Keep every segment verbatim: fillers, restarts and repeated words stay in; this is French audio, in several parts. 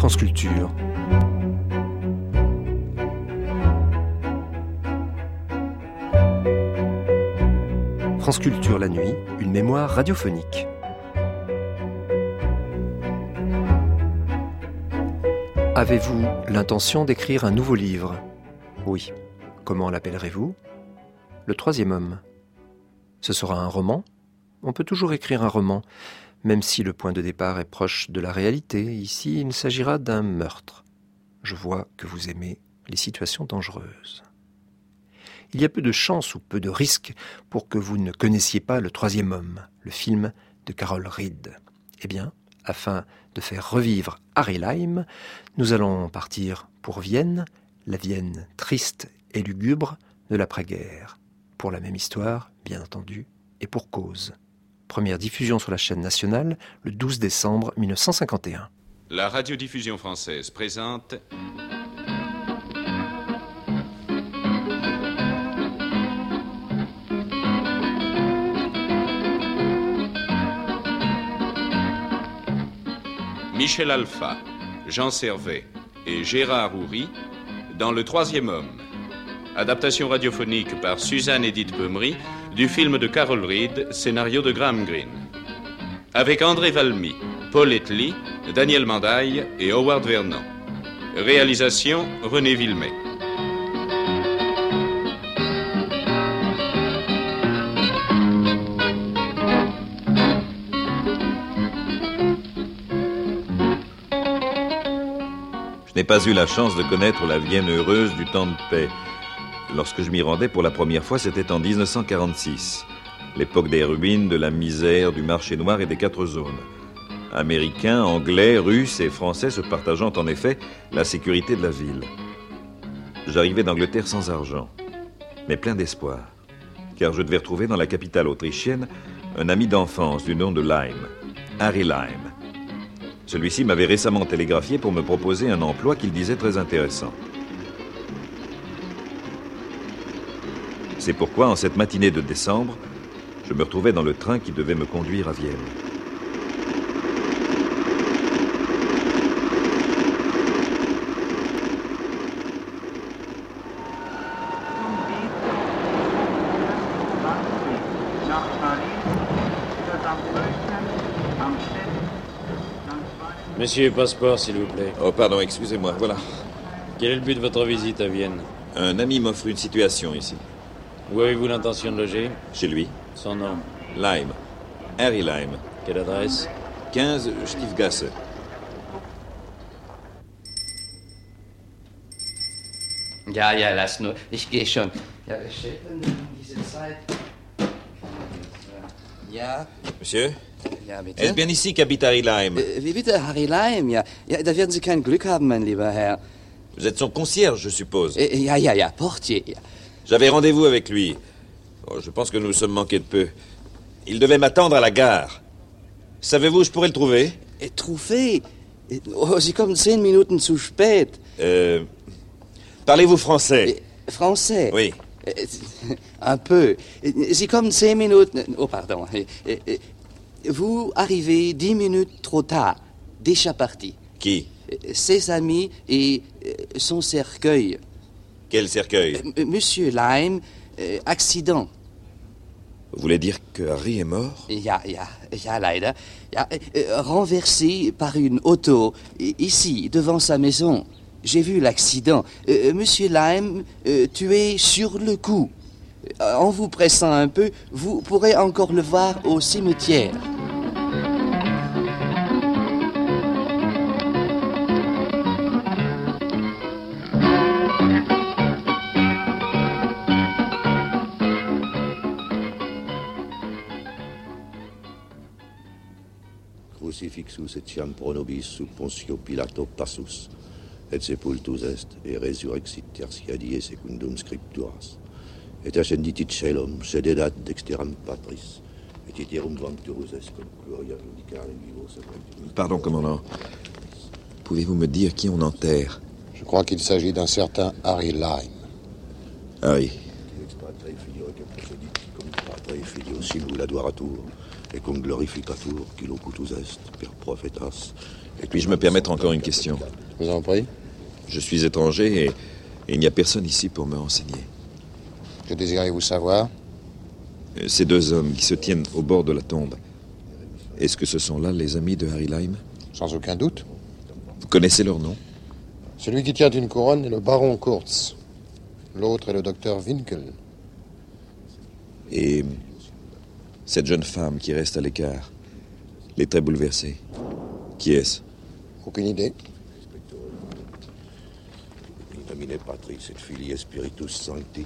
France Culture. France Culture la nuit, une mémoire radiophonique. Avez-vous l'intention d'écrire un nouveau livre ? Oui. Comment l'appellerez-vous ? Le troisième homme. Ce sera un roman ? On peut toujours écrire un roman, même si le point de départ est proche de la réalité. Ici, il s'agira d'un meurtre. Je vois que vous aimez les situations dangereuses. Il y a peu de chance ou peu de risque pour que vous ne connaissiez pas Le troisième homme, le film de Carol Reed. Eh bien, afin de faire revivre Harry Lime, nous allons partir pour Vienne, la Vienne triste et lugubre de l'après-guerre. Pour la même histoire, bien entendu, et pour cause. Première diffusion sur la chaîne nationale le douze décembre mille neuf cent cinquante et un. La radiodiffusion française présente... Michel Alpha, Jean Servet et Gérard Houry dans Le troisième homme. Adaptation radiophonique par Suzanne-Édith Beumery du film de Carol Reed, scénario de Graham Greene. Avec André Valmy, Paul Etely, Daniel Mandaille et Howard Vernon. Réalisation René Villemet. Je n'ai pas eu la chance de connaître la Vienne heureuse du temps de paix. Lorsque je m'y rendais pour la première fois, c'était en dix-neuf cent quarante-six. L'époque des ruines, de la misère, du marché noir et des quatre zones. Américains, Anglais, Russes et Français se partageant en effet la sécurité de la ville. J'arrivais d'Angleterre sans argent, mais plein d'espoir, car je devais retrouver dans la capitale autrichienne un ami d'enfance du nom de Lime, Harry Lime. Celui-ci m'avait récemment télégraphié pour me proposer un emploi qu'il disait très intéressant. C'est pourquoi, en cette matinée de décembre, je me retrouvais dans le train qui devait me conduire à Vienne. Monsieur, passeport, s'il vous plaît. Oh, pardon, excusez-moi, voilà. Quel est le but de votre visite à Vienne ? Un ami m'offre une situation ici. Où avez-vous l'intention de loger ? Chez lui. Son nom ? Lime. Harry Lime. Quelle adresse ? quinze Stiefgasse. Ja, ja, lass nur. Ich gehe schon. Ja, wer steht denn um diese Zeit? Ja. Monsieur ? Ja, bitte. Est-ce bien ici qu'habite Harry Lime ? Äh, wie bitte, Harry Lime? Ja, ja, da werden Sie kein Glück haben, mein lieber Herr. Vous êtes son concierge, je suppose. Äh, ja, ja, ja, Portier. Ja. J'avais rendez-vous avec lui. Oh, je pense que nous nous sommes manqués de peu. Il devait m'attendre à la gare. Savez-vous où je pourrais le trouver ? Äh, trouver? Oh, Sie kommen zehn Minuten zu spät. Euh... Parlez-vous français ? Äh, Français? Oui. Äh, un peu. Sie kommen zehn Minuten... Oh, pardon. Äh, äh, vous arrivez dix minutes trop tard. Déjà parti. Qui ? Ses amis et son cercueil. Quel cercueil ? Euh, Monsieur Lime, euh, accident. Vous voulez dire que Harry est mort ? Ja, ja, ja, leider. Ja, euh, renversé par une auto, ici, devant sa maison. J'ai vu l'accident. Euh, Monsieur Lime, euh, tué sur le coup. En vous pressant un peu, vous pourrez encore le voir au cimetière. Crucifixus etiam pro nobis sub Pontio Pilato passus, et sepultus est, et resurrexit tertia die secundum scripturas, et ascenditit celum, sededat dexteram Patris, et iterum venturus est cum gloria judicare vivos. Pardon, commandant. Pouvez-vous me dire qui on enterre ? Je crois qu'il s'agit d'un certain Harry Lime. Harry. Ex patre filio et procedit cum patre filio simul adoratur, et cum glorificatur qui locutus est per prophetas Et puis je me permettre encore une question. Je vous en prie. Je suis étranger et, et il n'y a personne ici pour me renseigner. Que désirez-vous savoir? Euh, Ces deux hommes qui se tiennent au bord de la tombe, est-ce que ce sont là les amis de Harry Lime? Sans aucun doute. Vous connaissez leur nom? Celui qui tient une couronne est le baron Kurtz. L'autre est le docteur Winkel. Et cette jeune femme qui reste à l'écart, les traits bouleversés, qui est-ce? Aucune idée. Domine Patris et Filii Spiritus Sancti.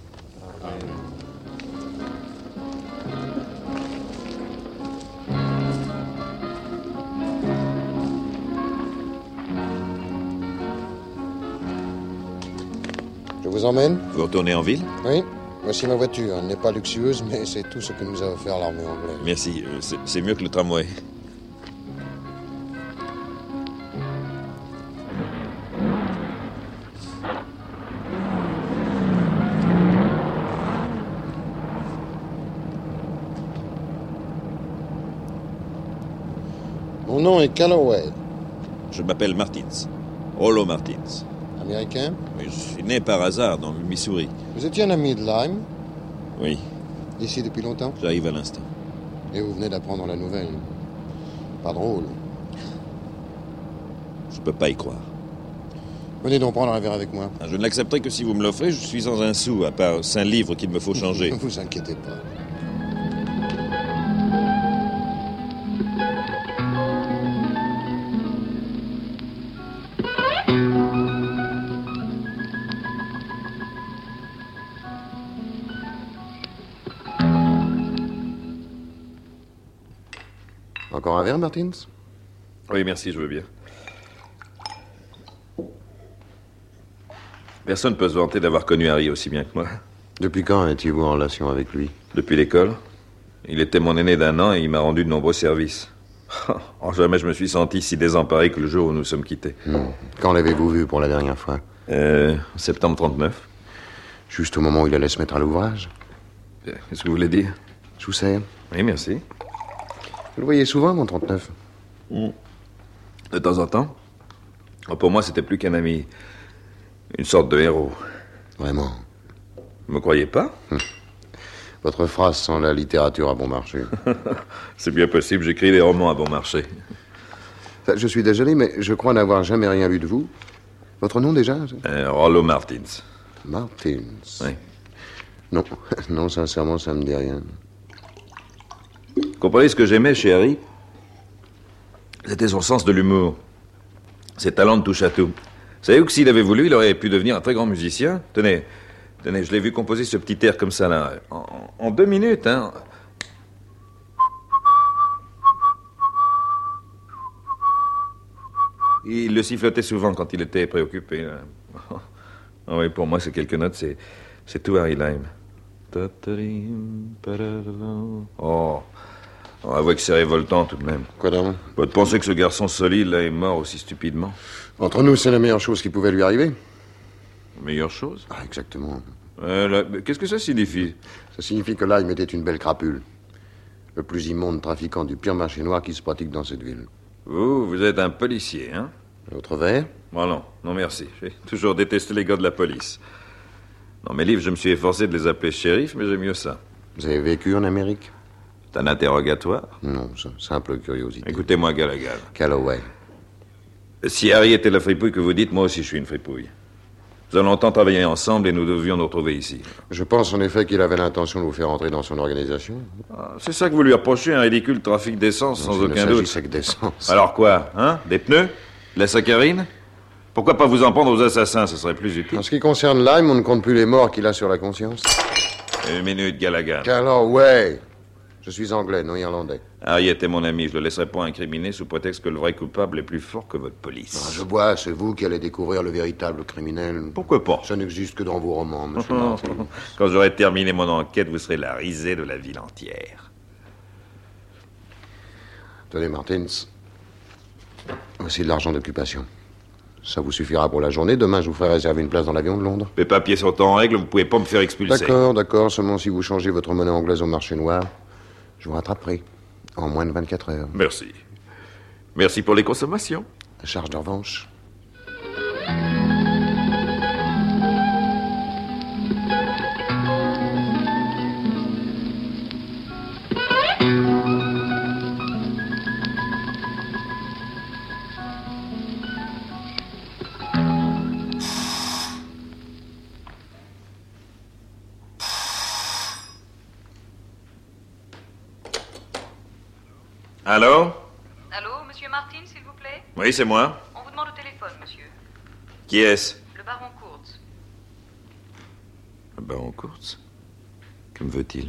Je vous emmène? Vous retournez en ville? Oui. Voici ma voiture. Elle n'est pas luxueuse, mais c'est tout ce que nous a offert l'armée anglaise. Merci, euh, c'est- c'est mieux que le tramway. Mon nom est Calloway. Je m'appelle Martins. Rollo Martins. Américain? Oui, je suis né par hasard dans le Missouri. Vous étiez un ami de Lyme? Oui, Ici depuis longtemps? j'arrive à l'instant. Et vous venez d'apprendre la nouvelle. Pas drôle. Je peux pas y croire. Venez donc prendre un verre avec moi. Je ne l'accepterai que si vous me l'offrez. Je suis sans un sou, à part cinq livres qu'il me faut changer. Ne vous inquiétez pas. Encore un verre, Martins? Oui, merci, je veux bien. Personne ne peut se vanter d'avoir connu Harry aussi bien que moi. Depuis quand étiez-vous en relation avec lui? Depuis l'école. Il était mon aîné d'un an et il m'a rendu de nombreux services. Oh, jamais je me suis senti si désemparé que le jour où nous sommes quittés. Hmm. Quand l'avez-vous vu pour la dernière fois? Euh, septembre trente-neuf. Juste au moment où il allait se mettre à l'ouvrage? Qu'est-ce que vous voulez dire? Je vous sais. Oui, merci. Vous le voyez souvent, mon trente-neuf? De temps en temps. Oh, pour moi, c'était plus qu'un ami. Une sorte de héros. Vraiment. Vous me croyez pas? Votre phrase sent la littérature à bon marché. C'est bien possible, j'écris des romans à bon marché. Je suis désolé, mais je crois n'avoir jamais rien lu de vous. Votre nom déjà? Euh, Rollo Martins. Martins. Oui. Non, non, sincèrement, ça me dit rien. Vous comprenez ce que j'aimais chez Harry? C'était son sens de l'humour. Ses talents de touche-à-tout. Savez-vous que s'il avait voulu, il aurait pu devenir un très grand musicien? Tenez, tenez, je l'ai vu composer ce petit air comme ça, là. En, en deux minutes, hein. Il le sifflotait souvent quand il était préoccupé, là. Ah oui, pour moi, ces quelques notes, c'est, c'est tout Harry Lime. Oh, on va voir que c'est révoltant tout de même. Quoi donc? Pas de penser que ce garçon solide là est mort aussi stupidement. Entre nous, c'est la meilleure chose qui pouvait lui arriver. Meilleure chose. Ah, exactement. Euh, là, mais qu'est-ce que ça signifie? Ça signifie que Lyme était une belle crapule. Le plus immonde trafiquant du pire marché noir qui se pratique dans cette ville. Vous, vous êtes un policier, hein? Votre verre? Oh non, non merci. J'ai toujours détesté les gars de la police. Dans mes livres, je me suis efforcé de les appeler shérifs, mais j'aime mieux ça. Vous avez vécu en Amérique? C'est un interrogatoire? Non, c'est simple curiosité. Écoutez-moi, Gallagher. Calloway. Si Harry était la fripouille que vous dites, moi aussi je suis une fripouille. Nous avons longtemps travaillé ensemble et nous devions nous retrouver ici. Je pense en effet qu'il avait l'intention de vous faire entrer dans son organisation. Ah, c'est ça que vous lui reprochez, un ridicule trafic d'essence, sans S'il ne aucun doute. s'agissait que d'essence. Alors quoi, hein? Des pneus? De la saccharine? Pourquoi pas vous en prendre aux assassins, ce serait plus utile. En ce qui concerne Lyme, on ne compte plus les morts qu'il a sur la conscience. Une minute, Gallagher. Calloway. Je suis anglais, non irlandais. Harry était mon ami, je le laisserai pas incriminer sous prétexte que le vrai coupable est plus fort que votre Ah, police. je vois, c'est vous qui allez découvrir le véritable criminel. Pourquoi pas? Ça n'existe que dans vos romans, monsieur Martin. Quand j'aurai terminé mon enquête, vous serez la risée de la ville entière. Tenez, Martins. Voici de l'argent d'occupation. Ça vous suffira pour la journée. Demain, je vous ferai réserver une place dans l'avion de Londres. Les papiers sont en règle, vous pouvez pas me faire expulser. D'accord, d'accord. Seulement si vous changez votre monnaie anglaise au marché noir, je vous rattraperai. En moins de vingt-quatre heures. Merci. Merci pour les consommations. À charge de revanche. Allô? Allô, monsieur Martin, s'il vous plaît? Oui, c'est moi. On vous demande au téléphone, monsieur. Qui est-ce? Le baron Kurtz. Le baron Kurtz? Que me veut-il?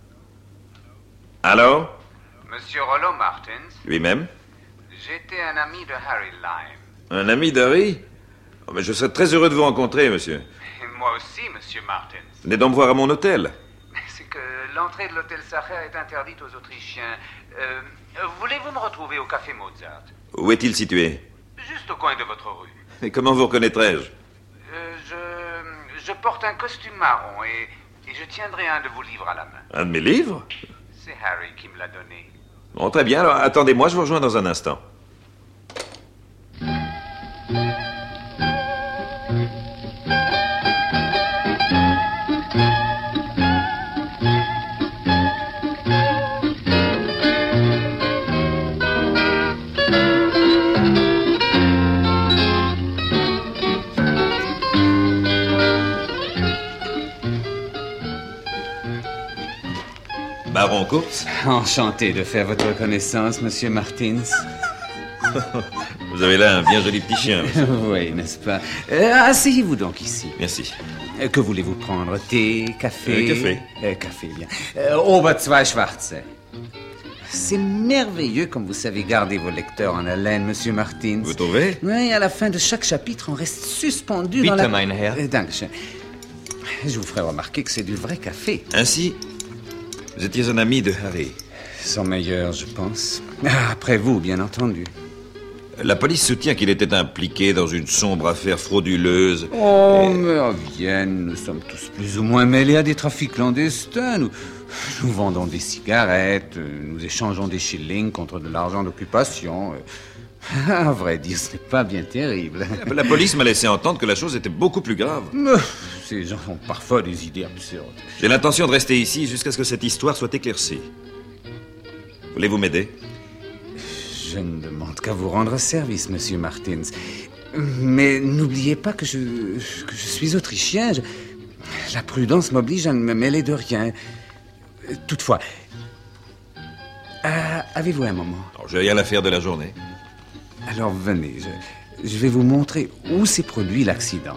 Allô? Monsieur Rollo Martins, Lui-même? j'étais un ami de Harry Lyme. Un ami d'Harry? Oh, mais je serais très heureux de vous rencontrer, monsieur. Et moi aussi, monsieur Martins. Venez donc me voir à mon hôtel. C'est que l'entrée de l'hôtel Sacher est interdite aux Autrichiens. Euh, voulez-vous me retrouver au café Mozart? Où est-il situé? Juste au coin de votre rue. Et comment vous reconnaîtrai-je? Euh, je, je porte un costume marron et, et je tiendrai un de vos livres à la main. Un de mes livres? C'est Harry qui me l'a donné. Bon, très bien. Alors, attendez-moi, je vous rejoins dans un instant. Baron Kurtz? Enchanté de faire votre connaissance, monsieur Martins. Vous avez là un bien joli petit chien. monsieur. Oui, n'est-ce pas? Euh, asseyez-vous donc ici. Merci. Euh, Que voulez-vous prendre? Thé, café? Euh, café. Euh, café, bien. Euh, Ober zwei Schwarze. C'est merveilleux comme vous savez garder vos lecteurs en haleine, monsieur Martins. Vous trouvez? Oui, à la fin de chaque chapitre, on reste suspendu Bitte, dans la... mein Herr. Euh, Dankeschön. Je vous ferai remarquer que c'est du vrai café. Ainsi, vous étiez un ami de Harry. Son meilleur, je pense. Ah, après vous, bien entendu. La police soutient qu'il était impliqué dans une sombre affaire frauduleuse. Oh, mais à Vienne, nous sommes tous plus ou moins mêlés à des trafics clandestins. Nous, nous vendons des cigarettes, nous échangeons des shillings contre de l'argent d'occupation. À vrai dire, ce n'est pas bien terrible. La police m'a laissé entendre que la chose était beaucoup plus grave. Mais ces gens ont parfois des idées absurdes. J'ai l'intention de rester ici jusqu'à ce que cette histoire soit éclaircie. Voulez-vous m'aider? Je ne demande qu'à vous rendre service, monsieur Martins. Mais n'oubliez pas que je, que je suis autrichien. Je- la prudence m'oblige à ne me mêler de rien. Toutefois, euh, avez-vous un moment? Alors, j'ai rien à faire de la journée. Alors venez, je, je vais vous montrer où s'est produit l'accident.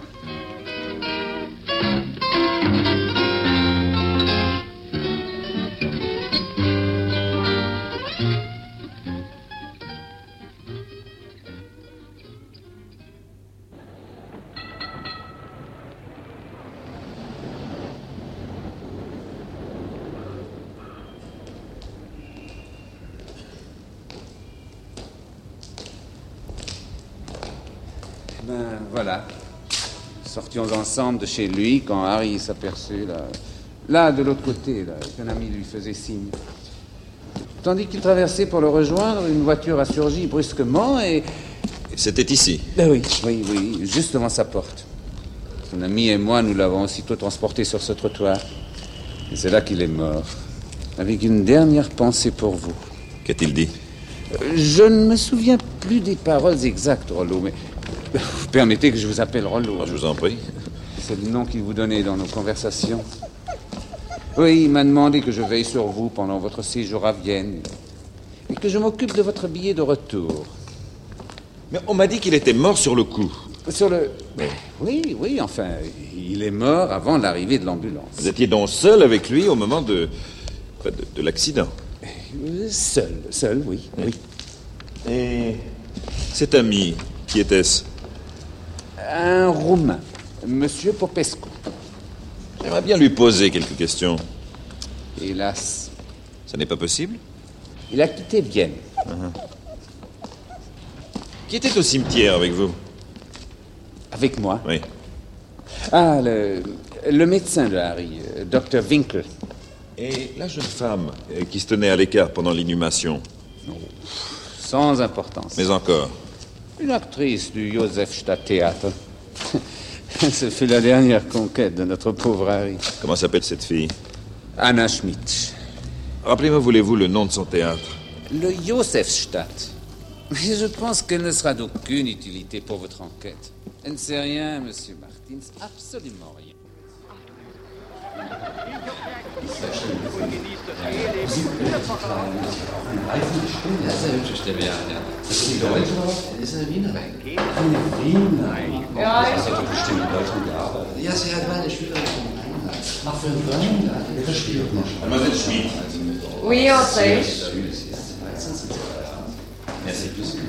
Ben voilà. Sortions ensemble de chez lui quand Harry s'aperçut, là, là de l'autre côté, là, qu'un ami lui faisait signe. Tandis qu'il traversait pour le rejoindre, une voiture a surgi brusquement et... C'était ici. Ah oui, oui, oui, juste devant sa porte. Son ami et moi, nous l'avons aussitôt transporté sur ce trottoir. Et c'est là qu'il est mort. Avec une dernière pensée pour vous. Qu'a-t-il dit? Euh, Je ne me souviens plus des paroles exactes, Rollo, mais... Vous permettez que je vous appelle Rollo. Oh, je vous en prie. C'est le nom qu'il vous donnait dans nos conversations. Oui, il m'a demandé que je veille sur vous pendant votre séjour à Vienne. Et que je m'occupe de votre billet de retour. Mais on m'a dit qu'il était mort sur le coup. Sur le... Oui, oui, enfin, il est mort avant l'arrivée de l'ambulance. Vous étiez donc seul avec lui au moment de... de, de l'accident. Euh, Seul, seul, oui, oui. Et cet ami, qui était-ce? Un Roumain, Monsieur Popescu. J'aimerais bien lui poser quelques questions. Hélas, Ça n'est pas possible? il a quitté Vienne. Qui était au cimetière avec vous? Avec moi. Oui. Ah, le, le médecin de Harry, euh, docteur Winkel. Et la jeune femme euh, qui se tenait à l'écart pendant l'inhumation? Sans importance. Mais encore. Une actrice du Josefstadt Theater. Ce fut la dernière conquête de notre pauvre Harry. Comment s'appelle cette fille? Anna Schmidt. Rappelez-moi, voulez-vous, le nom de son théâtre? Le Josefstadt. Mais je pense qu'elle ne sera d'aucune utilité pour votre enquête. Elle ne sait rien, monsieur Martins, absolument rien. Ja, sie hat meine Schülerin vom Ach, für einen Freund? Ja, das spielt noch. Mademoiselle Schmidt. Oui, entrez. Merci.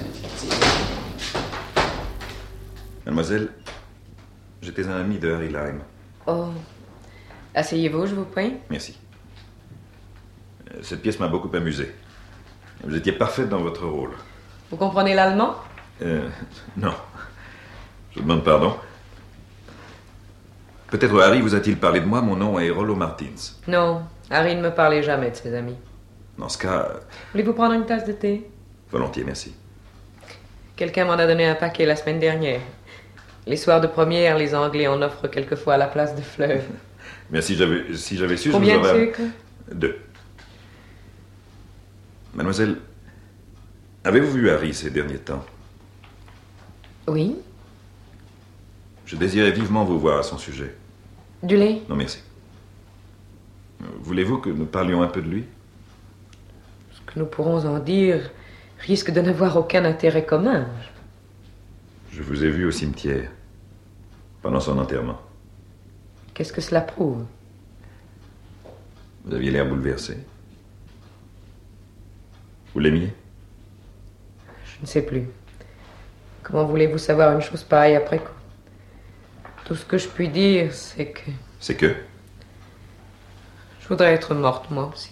Mademoiselle, j'étais un ami de Harry Lime. Oh. Asseyez-vous, je vous prie. Merci. Cette pièce m'a beaucoup amusé. Vous étiez parfaite dans votre rôle. Vous comprenez l'allemand? Euh, non. Je vous demande pardon. Peut-être Harry vous a-t-il parlé de moi? Mon nom est Rollo Martins. Non, Harry ne me parlait jamais de ses amis. Dans ce cas... Voulez-vous prendre une tasse de thé? Volontiers, merci. Quelqu'un m'en a donné un paquet la semaine dernière. Les soirs de première, les Anglais en offrent quelquefois à la place de fleuve. Mais si j'avais, si j'avais su, Combien je vous aurais... de sucre? Deux. Mademoiselle, avez-vous vu Harry ces derniers temps? Oui. Je désirais vivement vous voir à son sujet. Du lait? Non, merci. Voulez-vous que nous parlions un peu de lui? Ce que nous pourrons en dire risque de n'avoir aucun intérêt commun. Je vous ai vu au cimetière, pendant son enterrement. Qu'est-ce que cela prouve? Vous aviez l'air bouleversé. Vous l'aimiez? Je ne sais plus. Comment voulez-vous savoir une chose pareille après coup? Tout ce que je puis dire, c'est que... C'est que? Je voudrais être morte, moi aussi.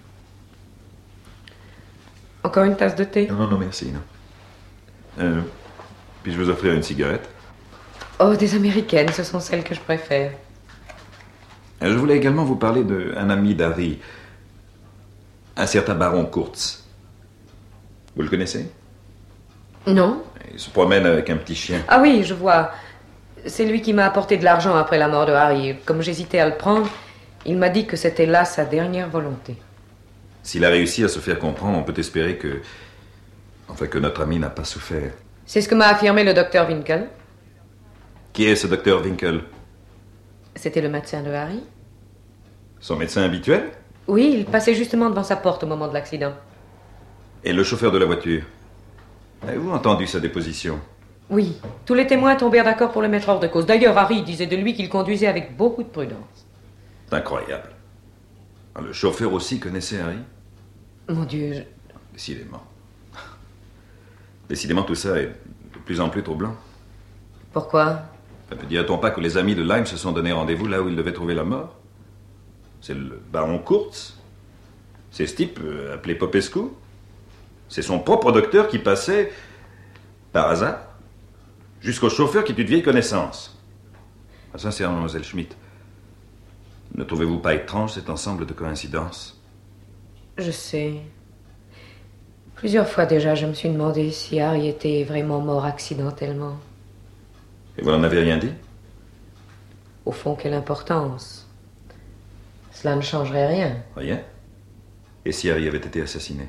Encore une tasse de thé? Non, non, merci, non. Euh, puis-je vous offrir une cigarette? Oh, des américaines, ce sont celles que je préfère. Je voulais également vous parler d'un ami d'Harry, un certain baron Kurtz. Vous le connaissez? Non. Il se promène avec un petit chien. Ah oui, je vois. C'est lui qui m'a apporté de l'argent après la mort de Harry. Comme j'hésitais à le prendre, il m'a dit que c'était là sa dernière volonté. S'il a réussi à se faire comprendre, on peut espérer que... Enfin, que notre ami n'a pas souffert. C'est ce que m'a affirmé le docteur Winkel. Qui est ce docteur Winkel? C'était le médecin de Harry. Son médecin habituel? Oui, il passait justement devant sa porte au moment de l'accident. Et le chauffeur de la voiture? Avez-vous entendu sa déposition? Oui, tous les témoins tombèrent d'accord pour le mettre hors de cause. D'ailleurs, Harry disait de lui qu'il conduisait avec beaucoup de prudence. C'est incroyable. Le chauffeur aussi connaissait Harry? Mon Dieu, je... Décidément. Décidément, tout ça est de plus en plus troublant. Pourquoi? Ne dirait-on pas que les amis de Lyme se sont donné rendez-vous là où ils devaient trouver la mort? C'est le baron Kurtz. C'est ce type euh, appelé Popescu. C'est son propre docteur qui passait, par hasard, jusqu'au chauffeur qui est une vieille connaissance. Ah, sincèrement, mademoiselle Schmidt, ne trouvez-vous pas étrange cet ensemble de coïncidences? Je sais. Plusieurs fois déjà, je me suis demandé si Harry était vraiment mort accidentellement. Et vous n'en avez rien dit? Au fond, quelle importance? Cela ne changerait rien. Rien? Et si Harry avait été assassiné?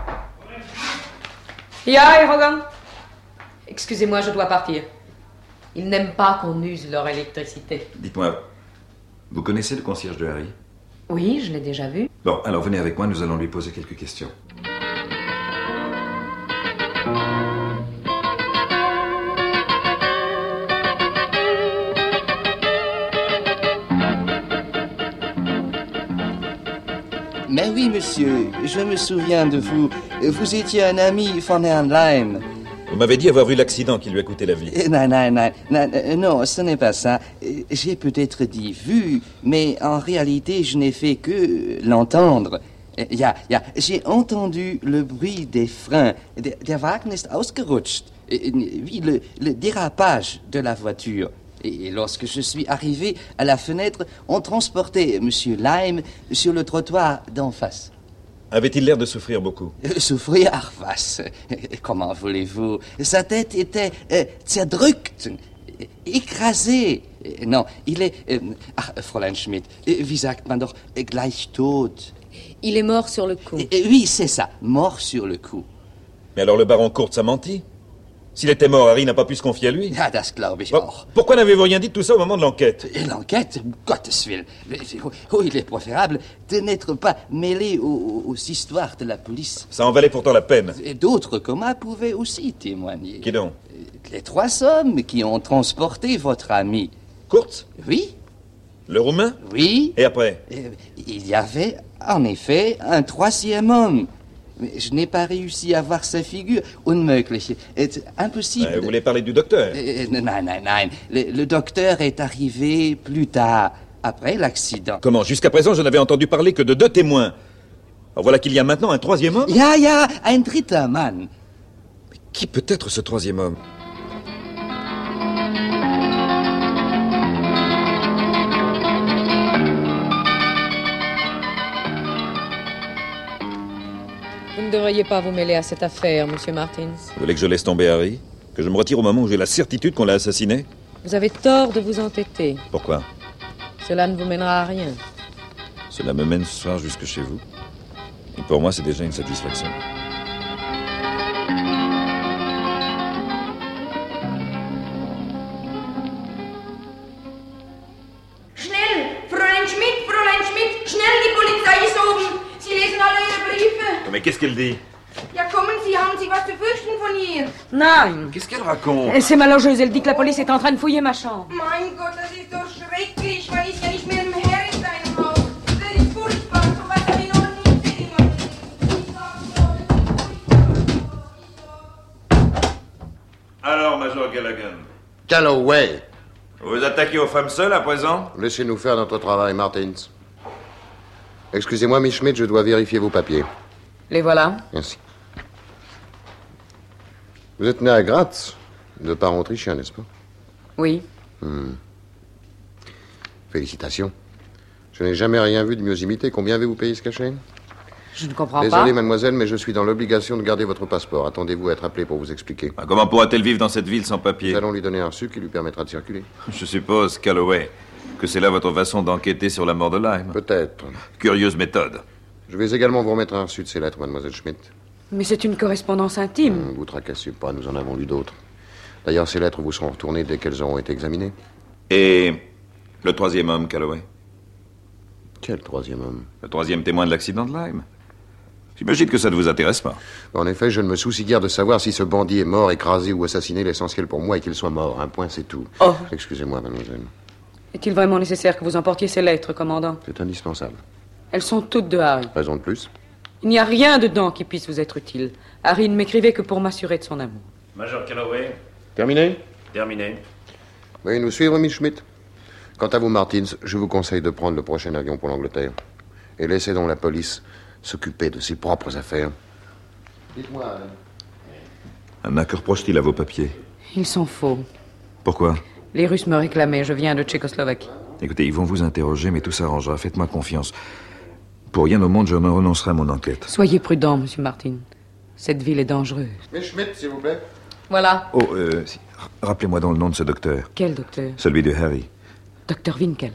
Ya, Erogan! Excusez-moi, je dois partir. Ils n'aiment pas qu'on use leur électricité. Dites-moi, vous connaissez le concierge de Harry? Oui, je l'ai déjà vu. Bon, alors venez avec moi, nous allons lui poser quelques questions. Mais oui, monsieur, je me souviens de vous. Vous étiez un ami von Herrn Lyme. Vous m'avez dit avoir vu l'accident qui lui a coûté la vie. Non, non, non, non, non, ce n'est pas ça. J'ai peut-être dit vu, mais en réalité, je n'ai fait que l'entendre. Ja, ja, j'ai entendu le bruit des freins. Der, der Wagen ist ausgerutscht. Oui, le, le dérapage de la voiture. Et lorsque je suis arrivé à la fenêtre, on transportait Monsieur Lyme sur le trottoir d'en face. Avait-il l'air de souffrir beaucoup? Euh, Souffrir, was? Comment voulez-vous? Sa tête était euh, zerdrückt, écrasée. Non, il est... Euh, ach, Fräulein Schmidt, wie sagt man doch, gleich tot. Il est mort sur le coup. Euh, oui, c'est ça, mort sur le coup. Mais alors le baron Kurtz a menti? S'il était mort, Harry n'a pas pu se confier à lui. Ah, das glaube ich Bon, auch. pourquoi n'avez-vous rien dit de tout ça au moment de l'enquête? Et l'enquête, Gottes Willen. Oh, il est préférable de n'être pas mêlé aux, aux histoires de la police. Ça en valait pourtant la peine. Et d'autres comme moi pouvaient aussi témoigner. Qui donc? Les trois hommes qui ont transporté votre ami. Kurtz? Oui. Le Roumain? Oui. Et après? Euh, Il y avait, en effet, un troisième homme. Mais je n'ai pas réussi à voir sa figure. Unmöglich. C'est impossible. Euh, vous voulez parler du docteur? Euh, non, non, non. Le, le docteur est arrivé plus tard, après l'accident. Comment? Jusqu'à présent, je n'avais entendu parler que de deux témoins. Alors voilà qu'il y a maintenant un troisième homme? Ja, ja, ein dritter Mann. Mais qui peut être ce troisième homme? Vous ne devriez pas vous mêler à cette affaire, Monsieur Martins. Vous voulez que je laisse tomber Harry? Que je me retire au moment où j'ai la certitude qu'on l'a assassiné? Vous avez tort de vous entêter. Pourquoi? Cela ne vous mènera à rien. Cela me mène ce soir jusque chez vous. Et pour moi, c'est déjà une satisfaction. Schnell! Fräulein Schmidt, Fräulein Schmidt, schnell, die Polizei ist oben. Sie lesen alle Ihre Briefe. Mais qu'est-ce qu'elle dit? Ja, kommen Sie, haben Sie was zu fürchten von ihr? Nein. Qu'est-ce qu'elle raconte? C'est ma logeuse, elle dit que la police est en train de fouiller ma chambre. Mein Gott, das ist doch schrecklich. Man ist ja nicht mehr im Herr in seinem Haus. Das ist furchtbar. So was habe ich noch nie gesehen. Alors, Major Gallagher, Calloway, vous attaquez aux femmes seules à présent? laissez-nous faire notre travail, Martins. Excusez-moi, Miss Schmidt, je dois vérifier vos papiers. Les voilà. Merci. Vous êtes né à Graz, de parents autrichiens, n'est-ce pas? Oui. Hmm. Félicitations. Je n'ai jamais rien vu de mieux imité. Combien avez-vous payé ce cachet? Je ne comprends Désolé, pas. mademoiselle, mais je suis dans l'obligation de garder votre passeport. Attendez-vous à être appelé pour vous expliquer. Ah, comment pourra-t-elle vivre dans cette ville sans papier? Nous allons lui donner un reçu qui lui permettra de circuler. Je suppose, Calloway, que c'est là votre façon d'enquêter sur la mort de Lyme. Peut-être. Curieuse méthode. Je vais également vous remettre un reçu de ces lettres, mademoiselle Schmidt. Mais c'est une correspondance intime. Ne vous tracassez pas, nous en avons lu d'autres. D'ailleurs, ces lettres vous seront retournées dès qu'elles auront été examinées. Et le troisième homme, Calloway? Quel troisième homme? Le troisième témoin de l'accident de Lyme? J'imagine que ça ne vous intéresse pas. En effet, je ne me soucie guère de savoir si ce bandit est mort, écrasé ou assassiné. L'essentiel pour moi est qu'il soit mort. Un point, c'est tout. Oh. Excusez-moi, mademoiselle. Est-il vraiment nécessaire que vous emportiez ces lettres, commandant? C'est indispensable. Elles sont toutes de Harry. Raison de plus? Il n'y a rien dedans qui puisse vous être utile. Harry ne m'écrivait que pour m'assurer de son amour. Major Calloway, Terminé? terminé. Veuillez nous suivre, Miss Schmidt. Quant à vous, Martins, je vous conseille de prendre le prochain avion pour l'Angleterre. Et laissez donc la police s'occuper de ses propres affaires. Dites-moi. Un accord proche-t-il à vos papiers? Ils sont faux. Pourquoi? Les Russes me réclamaient. Je viens de Tchécoslovaquie. Écoutez, ils vont vous interroger, mais tout s'arrangera. Faites-moi confiance. Pour rien au monde, je ne renoncerai à mon enquête. Soyez prudent, Monsieur Martin. Cette ville est dangereuse. Miss Schmidt, s'il vous plaît. Voilà. Oh, euh, si- rappelez-moi donc le nom de ce docteur. Quel docteur? Celui de Harry. Docteur Winkel.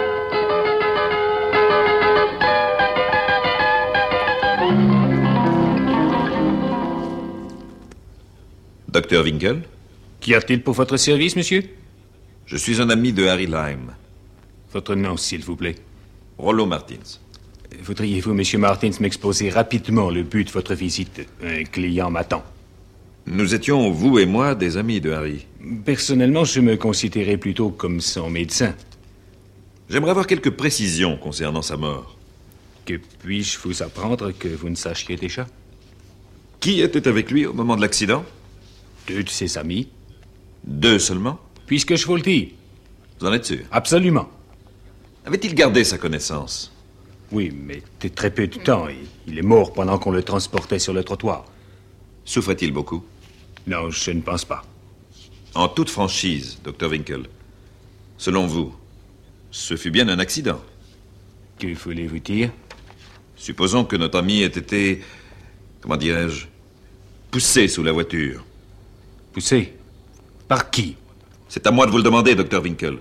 Docteur Winkel? Qu'y a-t-il pour votre service, monsieur? Je suis un ami de Harry Lyme. Votre nom, s'il vous plaît. Rollo Martins. Voudriez-vous, monsieur Martins, m'exposer rapidement le but de votre visite? Un client m'attend. Nous étions, vous et moi, des amis de Harry. Personnellement, je me considérais plutôt comme son médecin. J'aimerais avoir quelques précisions concernant sa mort. Que puis-je vous apprendre que vous ne sachiez déjà? Qui était avec lui au moment de l'accident? Deux de ses amis. Deux seulement? Puisque je vous le dis. Vous en êtes sûr? Absolument. Avait-il gardé sa connaissance? Oui, mais de très peu de temps. et Il est mort pendant qu'on le transportait sur le trottoir. Souffrait-il beaucoup? Non, je ne pense pas. En toute franchise, docteur Winkel, selon vous, ce fut bien un accident? Que voulez-vous dire? Supposons que notre ami ait été, comment dirais-je, poussé sous la voiture. Poussé? Par qui? C'est à moi de vous le demander, docteur Winkel.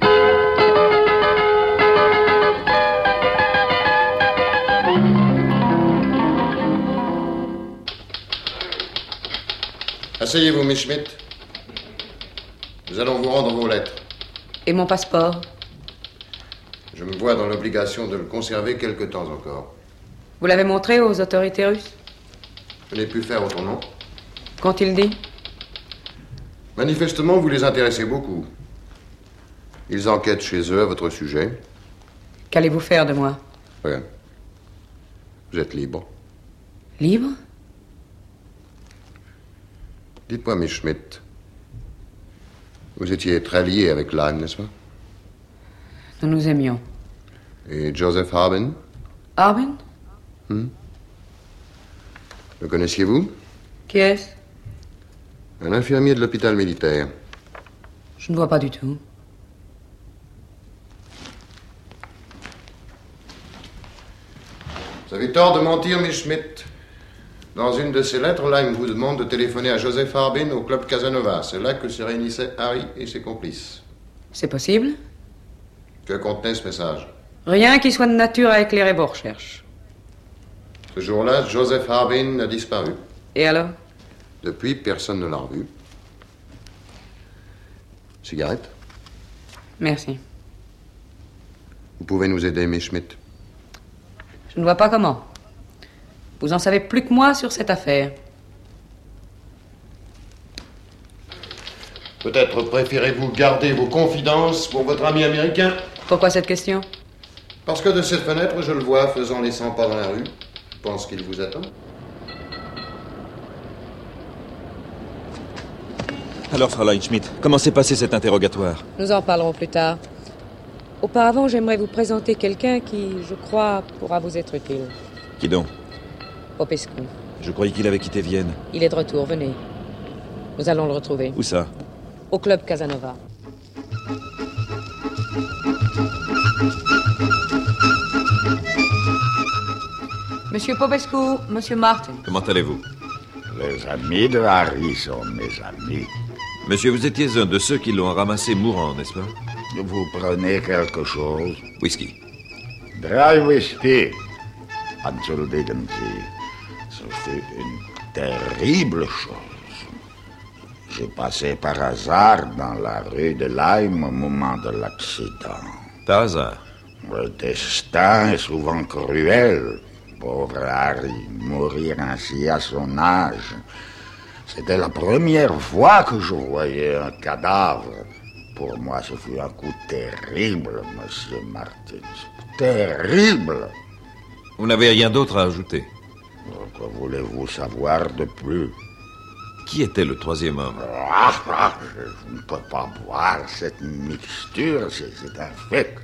Asseyez-vous, Miss Schmidt. Nous allons vous rendre vos lettres. Et mon passeport? Je me vois dans l'obligation de le conserver quelque temps encore. Vous l'avez montré aux autorités russes? Je n'ai pu faire autrement. Qu'ont-ils dit? Manifestement, vous les intéressez beaucoup. Ils enquêtent chez eux à votre sujet. Qu'allez-vous faire de moi? Rien. Vous êtes libre. Libre? Dites-moi, Miss Schmidt, vous étiez très lié avec Lyme, n'est-ce pas? Nous nous aimions. Et Joseph Harbin? Harbin? Hmm? Le connaissiez-vous? Qui est-ce? Un infirmier de l'hôpital militaire. Je ne vois pas du tout. Vous avez tort de mentir, Miss Schmidt. Dans une de ses lettres, Lyme vous demande de téléphoner à Joseph Harbin au club Casanova. C'est là que se réunissaient Harry et ses complices. C'est possible? Que contenait ce message? Rien qui soit de nature à éclairer vos recherches. Ce jour-là, Joseph Harbin a disparu. Et alors? Depuis, personne ne l'a revu. Cigarette? Merci. Vous pouvez nous aider, Miss Schmidt? Je ne vois pas comment. Vous en savez plus que moi sur cette affaire. Peut-être préférez-vous garder vos confidences pour votre ami américain? Pourquoi cette question? Parce que de cette fenêtre, je le vois faisant les cent pas dans la rue. Je pense qu'il vous attend. Alors, Fräulein Schmidt, comment s'est passé cet interrogatoire? Nous en parlerons plus tard. Auparavant, j'aimerais vous présenter quelqu'un qui, je crois, pourra vous être utile. Qui donc? Popescu. Je croyais qu'il avait quitté Vienne. Il est de retour, venez. Nous allons le retrouver. Où ça? Au club Casanova. Monsieur Popescu, Monsieur Martin. Comment allez-vous? Les amis de Harry sont mes amis. Monsieur, vous étiez un de ceux qui l'ont ramassé mourant, n'est-ce pas? Vous prenez quelque chose? Whisky. Dry whisky. Entschuldigen Sie. Ce fut une terrible chose. J'ai passé par hasard dans la rue de Lyme au moment de l'accident. Par hasard? Le destin est souvent cruel. Pauvre Harry, mourir ainsi à son âge. C'était la première fois que je voyais un cadavre. Pour moi, ce fut un coup terrible, Monsieur Martin. Terrible. Vous n'avez rien d'autre à ajouter? Que voulez-vous savoir de plus? Qui était le troisième homme? Ah, ah, je ne peux pas boire cette mixture, c'est, c'est infect.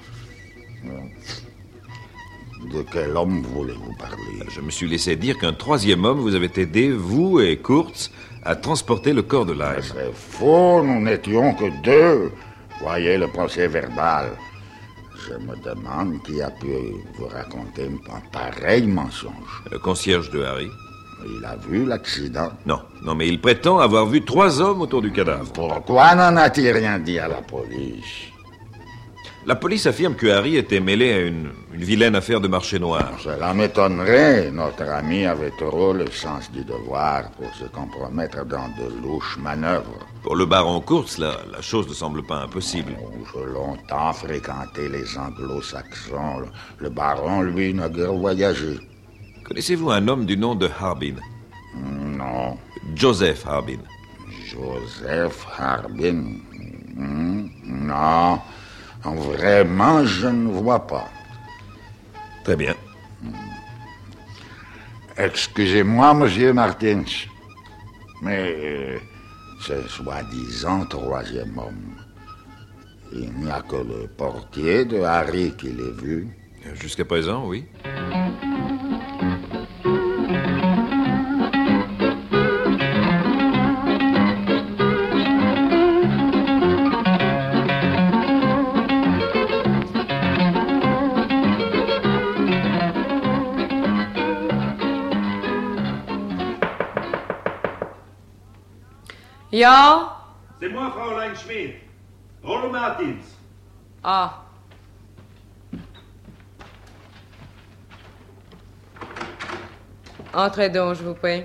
De quel homme voulez-vous parler? Je me suis laissé dire qu'un troisième homme vous avait aidé, vous et Kurtz, à transporter le corps de Lyme. C'est faux, nous n'étions que deux. Voyez le procès verbal. Je me demande qui a pu vous raconter un pareil mensonge. Le concierge de Harry. Il a vu l'accident? Non, non, mais il prétend avoir vu trois hommes autour du cadavre. Pourquoi n'en a-t-il rien dit à la police? La police affirme que Harry était mêlé à une, une vilaine affaire de marché noir. Cela m'étonnerait. Notre ami avait trop le sens du devoir pour se compromettre dans de louches manœuvres. Pour le baron Kurtz, la, la chose ne semble pas impossible. J'ai longtemps fréquenté les anglo-saxons. Le, le baron, lui, n'a guère voyagé. Connaissez-vous un homme du nom de Harbin? Non. Joseph Harbin. Joseph Harbin? Hmm, non. Vraiment, je ne vois pas. Très bien. Excusez-moi, Monsieur Martins, mais euh, ce soi-disant troisième homme, il n'y a que le portier de Harry qui l'ait vu. Jusqu'à présent, oui. Ja? C'est moi, Fraulein Schmidt. Rollo Martins. Ah. Entrez donc, je vous prie.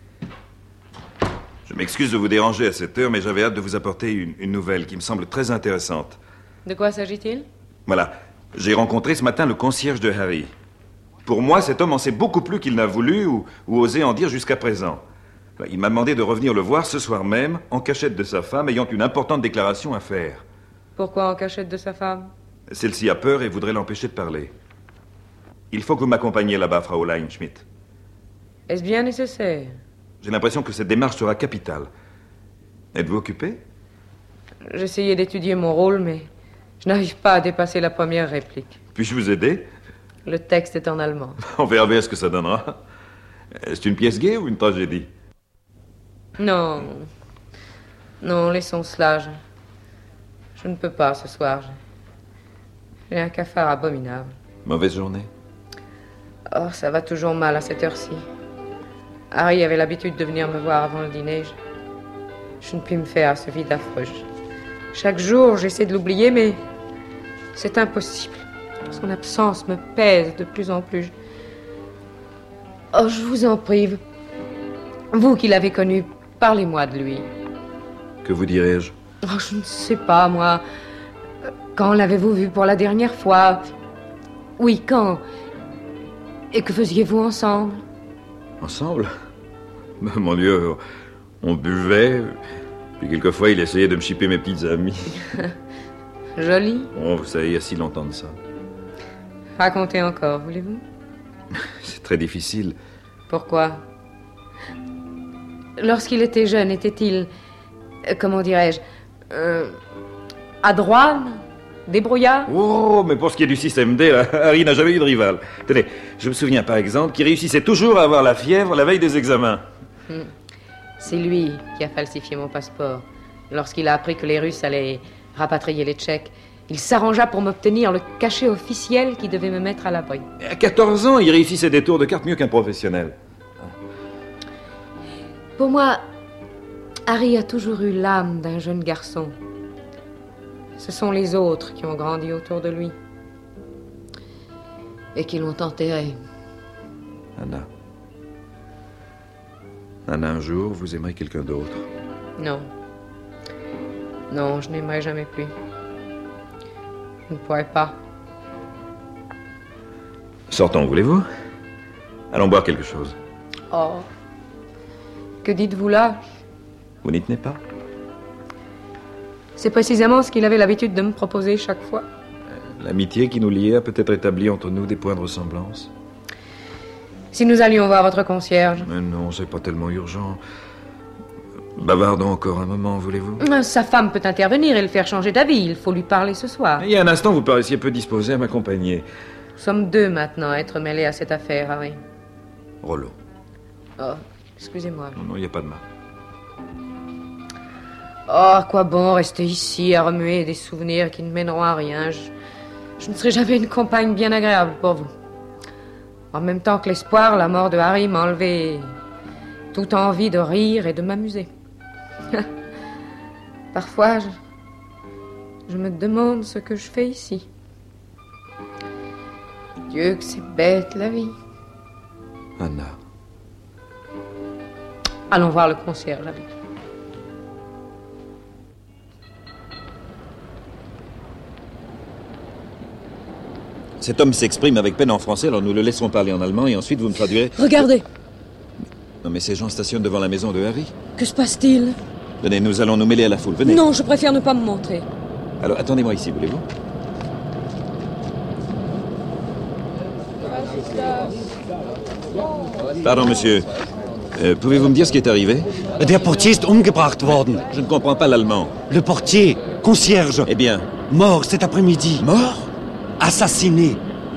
Je m'excuse de vous déranger à cette heure, mais j'avais hâte de vous apporter une, une nouvelle qui me semble très intéressante. De quoi s'agit-il? Voilà. J'ai rencontré ce matin le concierge de Harry. Pour moi, cet homme en sait beaucoup plus qu'il n'a voulu ou, ou osé en dire jusqu'à présent. Il m'a demandé de revenir le voir ce soir même, en cachette de sa femme, ayant une importante déclaration à faire. Pourquoi en cachette de sa femme? Celle-ci a peur et voudrait l'empêcher de parler. Il faut que vous m'accompagniez là-bas, Fraulein Schmidt. Est-ce bien nécessaire? J'ai l'impression que cette démarche sera capitale. Êtes-vous occupé? J'essayais d'étudier mon rôle, mais je n'arrive pas à dépasser la première réplique. Puis-je vous aider? Le texte est en allemand. On verra bien ce que ça donnera. C'est une pièce gaie ou une tragédie? Non. Non, laissons cela. Je, je ne peux pas ce soir. J'ai un cafard abominable. Mauvaise journée? Oh, ça va toujours mal à cette heure-ci. Harry avait l'habitude de venir me voir avant le dîner. Je, je ne puis me faire à ce vide affreux. Je, chaque jour, j'essaie de l'oublier, mais c'est impossible. Son absence me pèse de plus en plus. Oh, je vous en prie. Vous qui l'avez connu, parlez-moi de lui. Que vous dirais-je? Oh, je ne sais pas, moi. Quand l'avez-vous vu pour la dernière fois? Oui, quand? Et que faisiez-vous ensemble? Ensemble? Mon Dieu, on buvait, puis quelquefois il essayait de me chipper mes petites amies. Joli. Oh, vous savez, il y a si longtemps de ça. Racontez encore, voulez-vous? C'est très difficile. Pourquoi? Lorsqu'il était jeune, était-il, euh, comment dirais-je, euh, adroit, débrouillard? Oh, mais pour ce qui est du système D, là, Harry n'a jamais eu de rival. Tenez, je me souviens par exemple qu'il réussissait toujours à avoir la fièvre la veille des examens. Hmm. C'est lui qui a falsifié mon passeport. Lorsqu'il a appris que les Russes allaient rapatrier les Tchèques, il s'arrangea pour m'obtenir le cachet officiel qui devait me mettre à l'abri. À quatorze ans, il réussissait des tours de cartes mieux qu'un professionnel. Pour moi, Harry a toujours eu l'âme d'un jeune garçon. Ce sont les autres qui ont grandi autour de lui et qui l'ont enterré. Anna. Anna, un jour, vous aimerez quelqu'un d'autre. Non. Non, je n'aimerai jamais plus. Je ne pourrais pas. Sortons, voulez-vous? Allons boire quelque chose. Oh. Que dites-vous là? Vous n'y tenez pas? C'est précisément ce qu'il avait l'habitude de me proposer chaque fois. L'amitié qui nous liait a peut-être établi entre nous des points de ressemblance. Si nous allions voir votre concierge. Mais non, c'est pas tellement urgent. Bavardons encore un moment, voulez-vous? Sa femme peut intervenir et le faire changer d'avis. Il faut lui parler ce soir. Il y a un instant, vous paraissiez peu disposé à m'accompagner. Nous sommes deux maintenant à être mêlés à cette affaire, Harry. Rollo. Oh, excusez-moi. Non, non, il n'y a pas de mal. Oh, à quoi bon rester ici à remuer des souvenirs qui ne mèneront à rien. Je, je ne serai jamais une compagne bien agréable pour vous. En même temps que l'espoir, la mort de Harry m'a enlevé toute envie de rire et de m'amuser. Parfois, je, je me demande ce que je fais ici. Dieu, que c'est bête, la vie. Anna. Allons voir le concierge, Harry. Cet homme s'exprime avec peine en français, alors nous le laisserons parler en allemand et ensuite vous me traduirez... Regardez! Non mais ces gens stationnent devant la maison de Harry. Que se passe-t-il? Venez, nous allons nous mêler à la foule, venez. Non, je préfère ne pas me montrer. Alors, attendez-moi ici, voulez-vous? Pardon, monsieur. Euh, pouvez-vous me dire ce qui est arrivé? Der Portier ist umgebracht worden. Je ne comprends pas l'allemand. Le portier, concierge. Eh bien? Mort cet après-midi. Mort? Assassiné.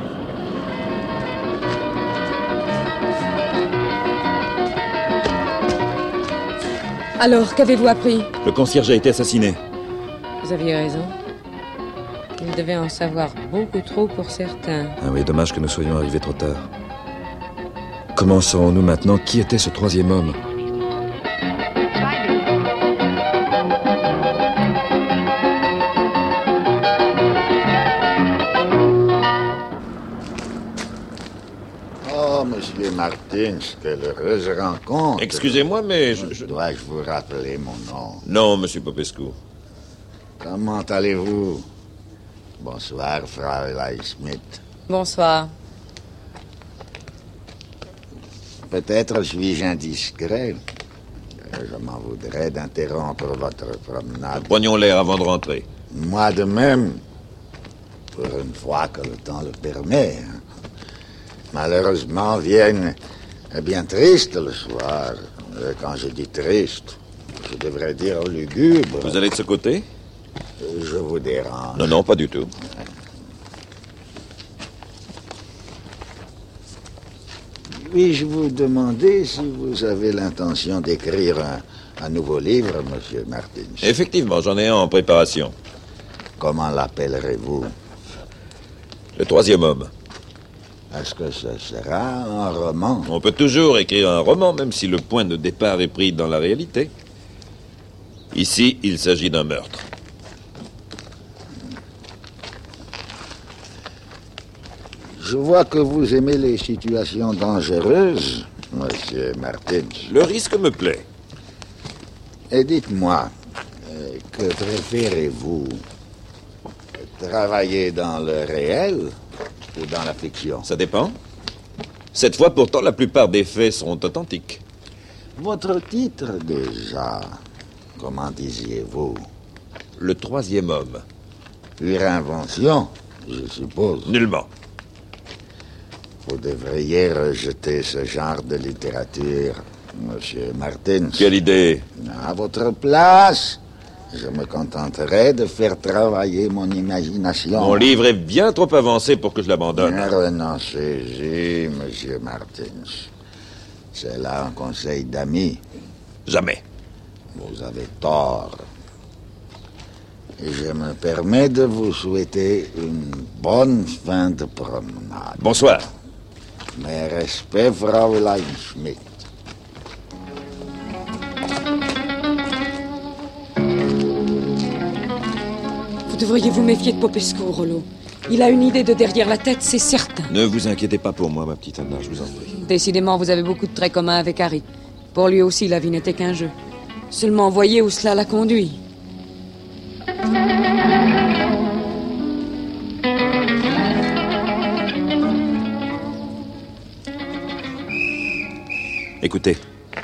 Alors, qu'avez-vous appris? Le concierge a été assassiné. Vous aviez raison. Il devait en savoir beaucoup trop pour certains. Ah oui, dommage que nous soyons arrivés trop tard. Comment saurons-nous maintenant qui était ce troisième homme? Monsieur Martins, quelle heureuse rencontre. Excusez-moi, mais je... je... Dois-je vous rappeler mon nom? Non, Monsieur Popescu. Comment allez-vous? Bonsoir, Fraulein Schmidt. Bonsoir. Peut-être suis-je indiscret. Je m'en voudrais d'interrompre votre promenade. Prenions l'air avant de rentrer. Moi de même, pour une fois que le temps le permet. Malheureusement, Vienne est bien triste le soir. Et quand je dis triste, je devrais dire lugubre. Vous allez de ce côté? Je vous dérange. Non, non, pas du tout. Puis-je vous demander si vous avez l'intention d'écrire un, un nouveau livre, Monsieur Martins? Effectivement, j'en ai un en préparation. Comment l'appellerez-vous? Le troisième homme. Est-ce que ce sera un roman? On peut toujours écrire un roman, même si le point de départ est pris dans la réalité. Ici, il s'agit d'un meurtre. Je vois que vous aimez les situations dangereuses, Monsieur Martins. Le risque me plaît. Et dites-moi, euh, que préférez-vous? Travailler dans le réel ou dans la fiction? Ça dépend. Cette fois, pourtant, la plupart des faits sont authentiques. Votre titre, déjà, comment disiez-vous? Le troisième homme. Pure invention, je suppose. Nullement. Vous devriez rejeter ce genre de littérature, Monsieur Martins. Quelle idée? À votre place, je me contenterai de faire travailler mon imagination. Mon livre est bien trop avancé pour que je l'abandonne. Ne renoncez-y, Monsieur Martins. C'est là un conseil d'ami. Jamais. Vous avez tort. Et je me permets de vous souhaiter une bonne fin de promenade. Bonsoir. Mes respects, Fraulein Schmidt. Vous devriez vous méfier de Popescu, Rollo. Il a une idée de derrière la tête, c'est certain. Ne vous inquiétez pas pour moi, ma petite Anna, je vous en prie. Décidément, vous avez beaucoup de traits communs avec Harry. Pour lui aussi, la vie n'était qu'un jeu. Seulement, voyez où cela l'a conduit. Écoutez.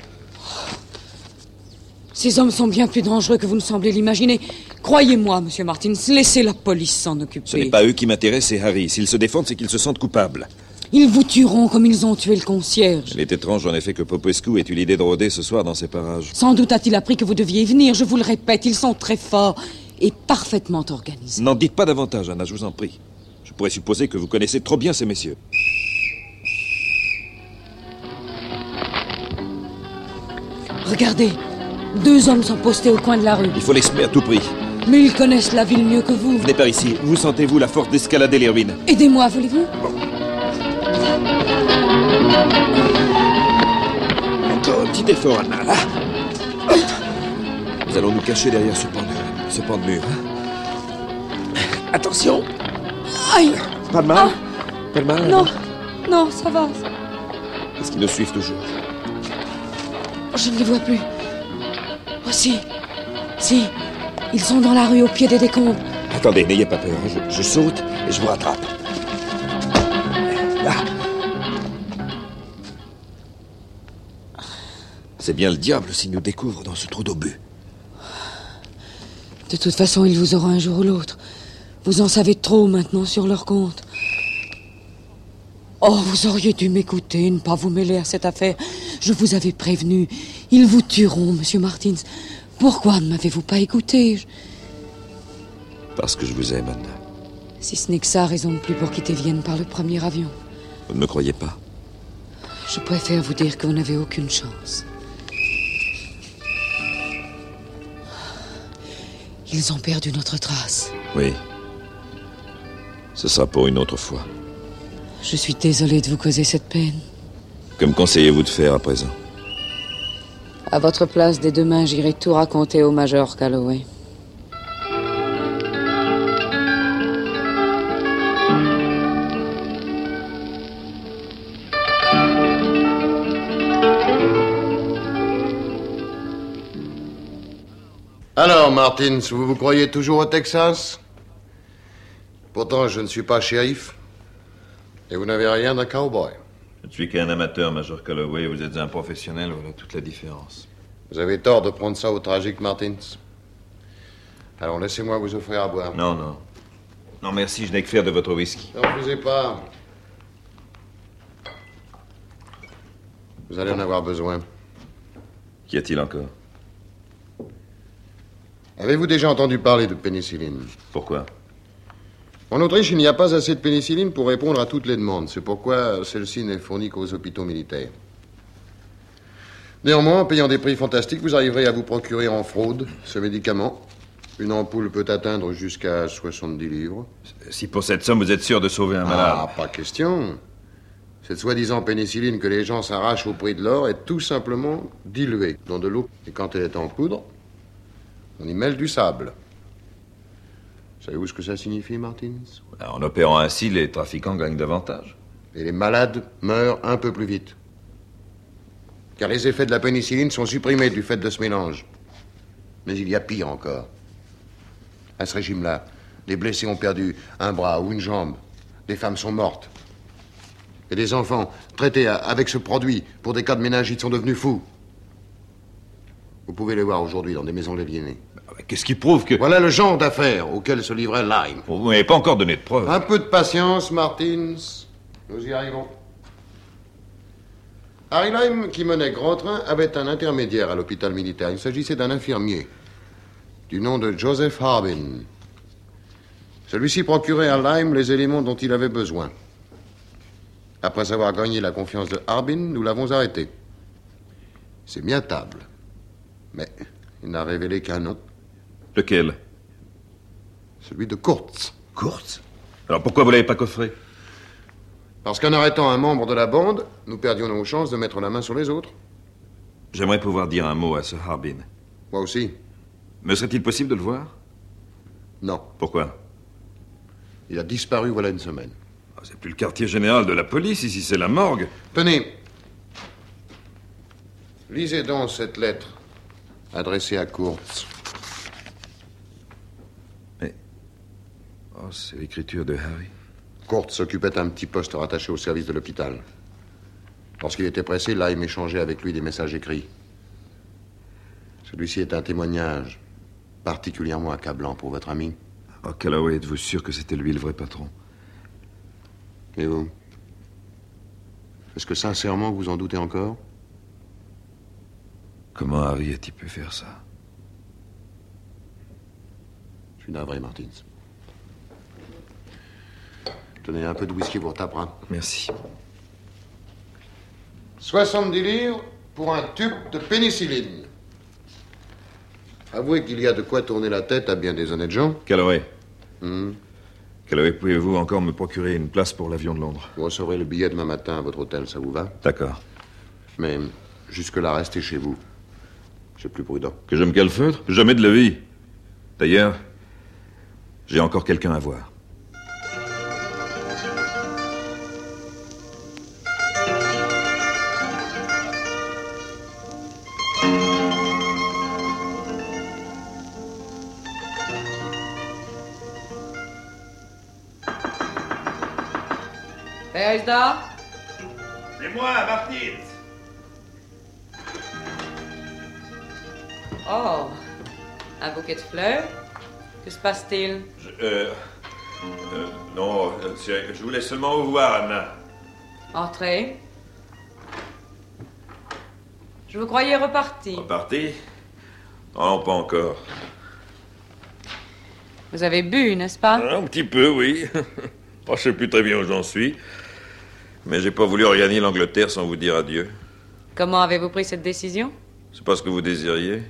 Ces hommes sont bien plus dangereux que vous ne semblez l'imaginer. Croyez-moi, Monsieur Martins, laissez la police s'en occuper. Ce n'est pas eux qui m'intéressent, c'est Harry. S'ils se défendent, c'est qu'ils se sentent coupables. Ils vous tueront comme ils ont tué le concierge. Il est étrange, en effet, que Popescu ait eu l'idée de rôder ce soir dans ces parages. Sans doute a-t-il appris que vous deviez y venir. Je vous le répète, ils sont très forts et parfaitement organisés. N'en dites pas davantage, Anna, je vous en prie. Je pourrais supposer que vous connaissez trop bien ces messieurs. Regardez, deux hommes sont postés au coin de la rue. Il faut l'exprimer à tout prix. Mais ils connaissent la ville mieux que vous. Venez par ici. Vous sentez-vous la force d'escalader les ruines? Aidez-moi, voulez-vous? Bon. Encore un petit effort, Anna, là. Nous allons nous cacher derrière ce pan de, ce pan de mur. Attention! Aïe! Pas de mal? Ah. Pas de mal? Non, non, ça va. Est-ce qu'ils nous suivent toujours? Je ne les vois plus. Oh, si. Si. Ils sont dans la rue au pied des décombres. Attendez, n'ayez pas peur. Je, je saute et je vous rattrape. Là. C'est bien le diable s'il nous découvre dans ce trou d'obus. De toute façon, il vous aura un jour ou l'autre. Vous en savez trop maintenant sur leur compte. Oh, vous auriez dû m'écouter, ne pas vous mêler à cette affaire. Je vous avais prévenu. Ils vous tueront, Monsieur Martins. Pourquoi ne m'avez-vous pas écouté? Je... Parce que je vous aime, Anna. Si ce n'est que ça, raison de plus pour quitter Vienne par le premier avion. Vous ne me croyez pas? Je préfère vous dire que vous n'avez aucune chance. Ils ont perdu notre trace. Oui. Ce sera pour une autre fois. Je suis désolée de vous causer cette peine. Que me conseillez-vous de faire à présent? À votre place, dès demain, j'irai tout raconter au Major Calloway. Alors, Martins, vous vous croyez toujours au Texas? Pourtant, je ne suis pas shérif. Et vous n'avez rien d'un cowboy. Je ne suis qu'un amateur, Major Calloway. Vous êtes un professionnel, voilà toute la différence. Vous avez tort de prendre ça au tragique, Martins. Alors, laissez-moi vous offrir à boire. Non, non. Non, merci, je n'ai que faire de votre whisky. Ne refusez pas. Vous allez en avoir besoin. Qu'y a-t-il encore? Avez-vous déjà entendu parler de pénicilline? Pourquoi? En Autriche, il n'y a pas assez de pénicilline pour répondre à toutes les demandes. C'est pourquoi celle-ci n'est fournie qu'aux hôpitaux militaires. Néanmoins, en payant des prix fantastiques, vous arriverez à vous procurer en fraude ce médicament. Une ampoule peut atteindre jusqu'à soixante-dix livres. Si pour cette somme, vous êtes sûr de sauver un malade? Ah, pas question. Cette soi-disant pénicilline que les gens s'arrachent au prix de l'or est tout simplement diluée dans de l'eau. Et quand elle est en poudre, on y mêle du sable. Savez-vous ce que ça signifie, Martins? En opérant ainsi, les trafiquants gagnent davantage. Et les malades meurent un peu plus vite. Car les effets de la pénicilline sont supprimés du fait de ce mélange. Mais il y a pire encore. À ce régime-là, des blessés ont perdu un bras ou une jambe. Des femmes sont mortes. Et des enfants traités avec ce produit pour des cas de méningite sont devenus fous. Vous pouvez les voir aujourd'hui dans des maisons d'aliénés. Qu'est-ce qui prouve que... Voilà le genre d'affaires auquel se livrait Lime. Vous n'avez pas encore donné de preuves. Un peu de patience, Martins. Nous y arrivons. Harry Lime, qui menait grand train, avait un intermédiaire à l'hôpital militaire. Il s'agissait d'un infirmier du nom de Joseph Harbin. Celui-ci procurait à Lime les éléments dont il avait besoin. Après avoir gagné la confiance de Harbin, nous l'avons arrêté. C'est bien table. Mais il n'a révélé qu'un nom. Lequel? Celui de Kurtz. Kurtz? Alors pourquoi vous l'avez pas coffré? Parce qu'en arrêtant un membre de la bande, nous perdions nos chances de mettre la main sur les autres. J'aimerais pouvoir dire un mot à ce Harbin. Moi aussi. Me serait-il possible de le voir? Non. Pourquoi? Il a disparu voilà une semaine. Oh, c'est plus le quartier général de la police, ici c'est la morgue. Tenez. Lisez donc cette lettre adressée à Kurtz. Mais... Oh, c'est l'écriture de Harry. Kurtz s'occupait d'un petit poste rattaché au service de l'hôpital. Lorsqu'il était pressé, Lime échangeait avec lui des messages écrits. Celui-ci est un témoignage particulièrement accablant pour votre ami. Oh, Calloway, êtes-vous sûr que c'était lui le vrai patron? Et vous? Est-ce que sincèrement vous en doutez encore? Comment Harry a-t-il pu faire ça? Je suis navré, Martins. Tenez un peu de whisky pour ta bras. Merci. soixante-dix livres pour un tube de pénicilline. Avouez qu'il y a de quoi tourner la tête à bien des honnêtes gens. Calloway. Hmm. Calloway, pouvez-vous encore me procurer une place pour l'avion de Londres? Vous recevrez le billet demain matin à votre hôtel, ça vous va? D'accord. Mais jusque-là, restez chez vous. C'est plus prudent. Que je me calfeutre? Jamais de la vie. D'ailleurs, j'ai encore quelqu'un à voir. Wer ist da? C'est moi, Martins. Oh, un bouquet de fleurs. Que se passe-t-il? Je, euh, euh, non, euh, c'est- je voulais seulement vous voir, Anna. Entrez. Je vous croyais reparti. Reparti? Oh, non, pas encore. Vous avez bu, n'est-ce pas? Un petit peu, oui. Oh, je sais plus très bien où j'en suis. Mais j'ai pas voulu regagner l'Angleterre sans vous dire adieu. Comment avez-vous pris cette décision? C'est pas ce que vous désiriez?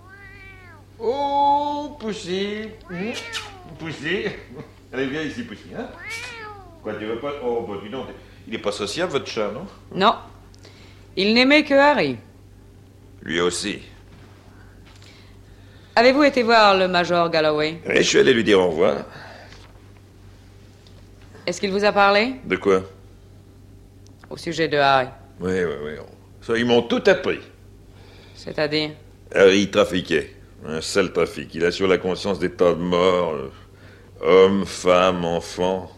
Oh, Poussy. Mmh. Poussy. Allez, viens ici, Poussy. Hein? Quoi, tu veux pas... Oh, bah dis donc, il est pas sociable, votre chat, non? Non. Il n'aimait que Harry. Lui aussi. Avez-vous été voir le Major Galloway? Oui, je suis allé lui dire au revoir. Est-ce qu'il vous a parlé? De quoi? Au sujet de Harry. Oui, oui, oui. Ça, ils m'ont tout appris. C'est-à-dire? Harry trafiquait. Un sale trafic. Il a sur la conscience des tas de morts. euh, hommes, femmes, enfants.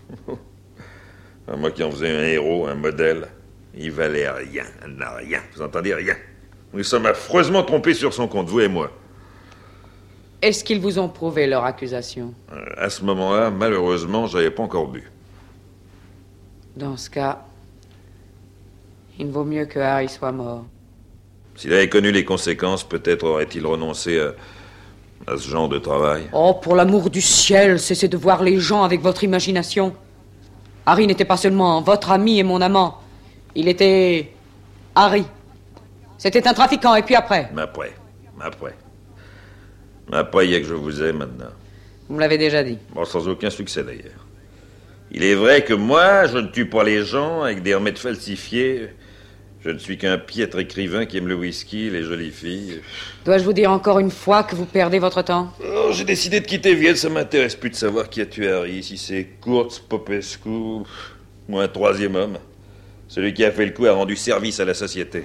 Moi qui en faisais un héros, un modèle. Il valait rien, elle n'a rien. Vous entendez, rien. Nous sommes affreusement trompés sur son compte, vous et moi. Est-ce qu'ils vous ont prouvé leur accusation? Euh, à ce moment-là, malheureusement, j'avais pas encore bu. Dans ce cas, il vaut mieux que Harry soit mort. S'il avait connu les conséquences, peut-être aurait-il renoncé à, à ce genre de travail. Oh, pour l'amour du ciel, cessez de voir les gens avec votre imagination. Harry n'était pas seulement votre ami et mon amant. Il était... Harry. C'était un trafiquant, et puis après? Mais après, mais après. Mais après, il y a que je vous aime maintenant. Vous me l'avez déjà dit. Bon, sans aucun succès d'ailleurs. Il est vrai que moi, je ne tue pas les gens avec des remèdes falsifiés. Je ne suis qu'un piètre écrivain qui aime le whisky, les jolies filles. Dois-je vous dire encore une fois que vous perdez votre temps? Oh, j'ai décidé de quitter Vienne, ça m'intéresse plus de savoir qui a tué Harry, si c'est Kurtz, Popescu ou un troisième homme. Celui qui a fait le coup a rendu service à la société.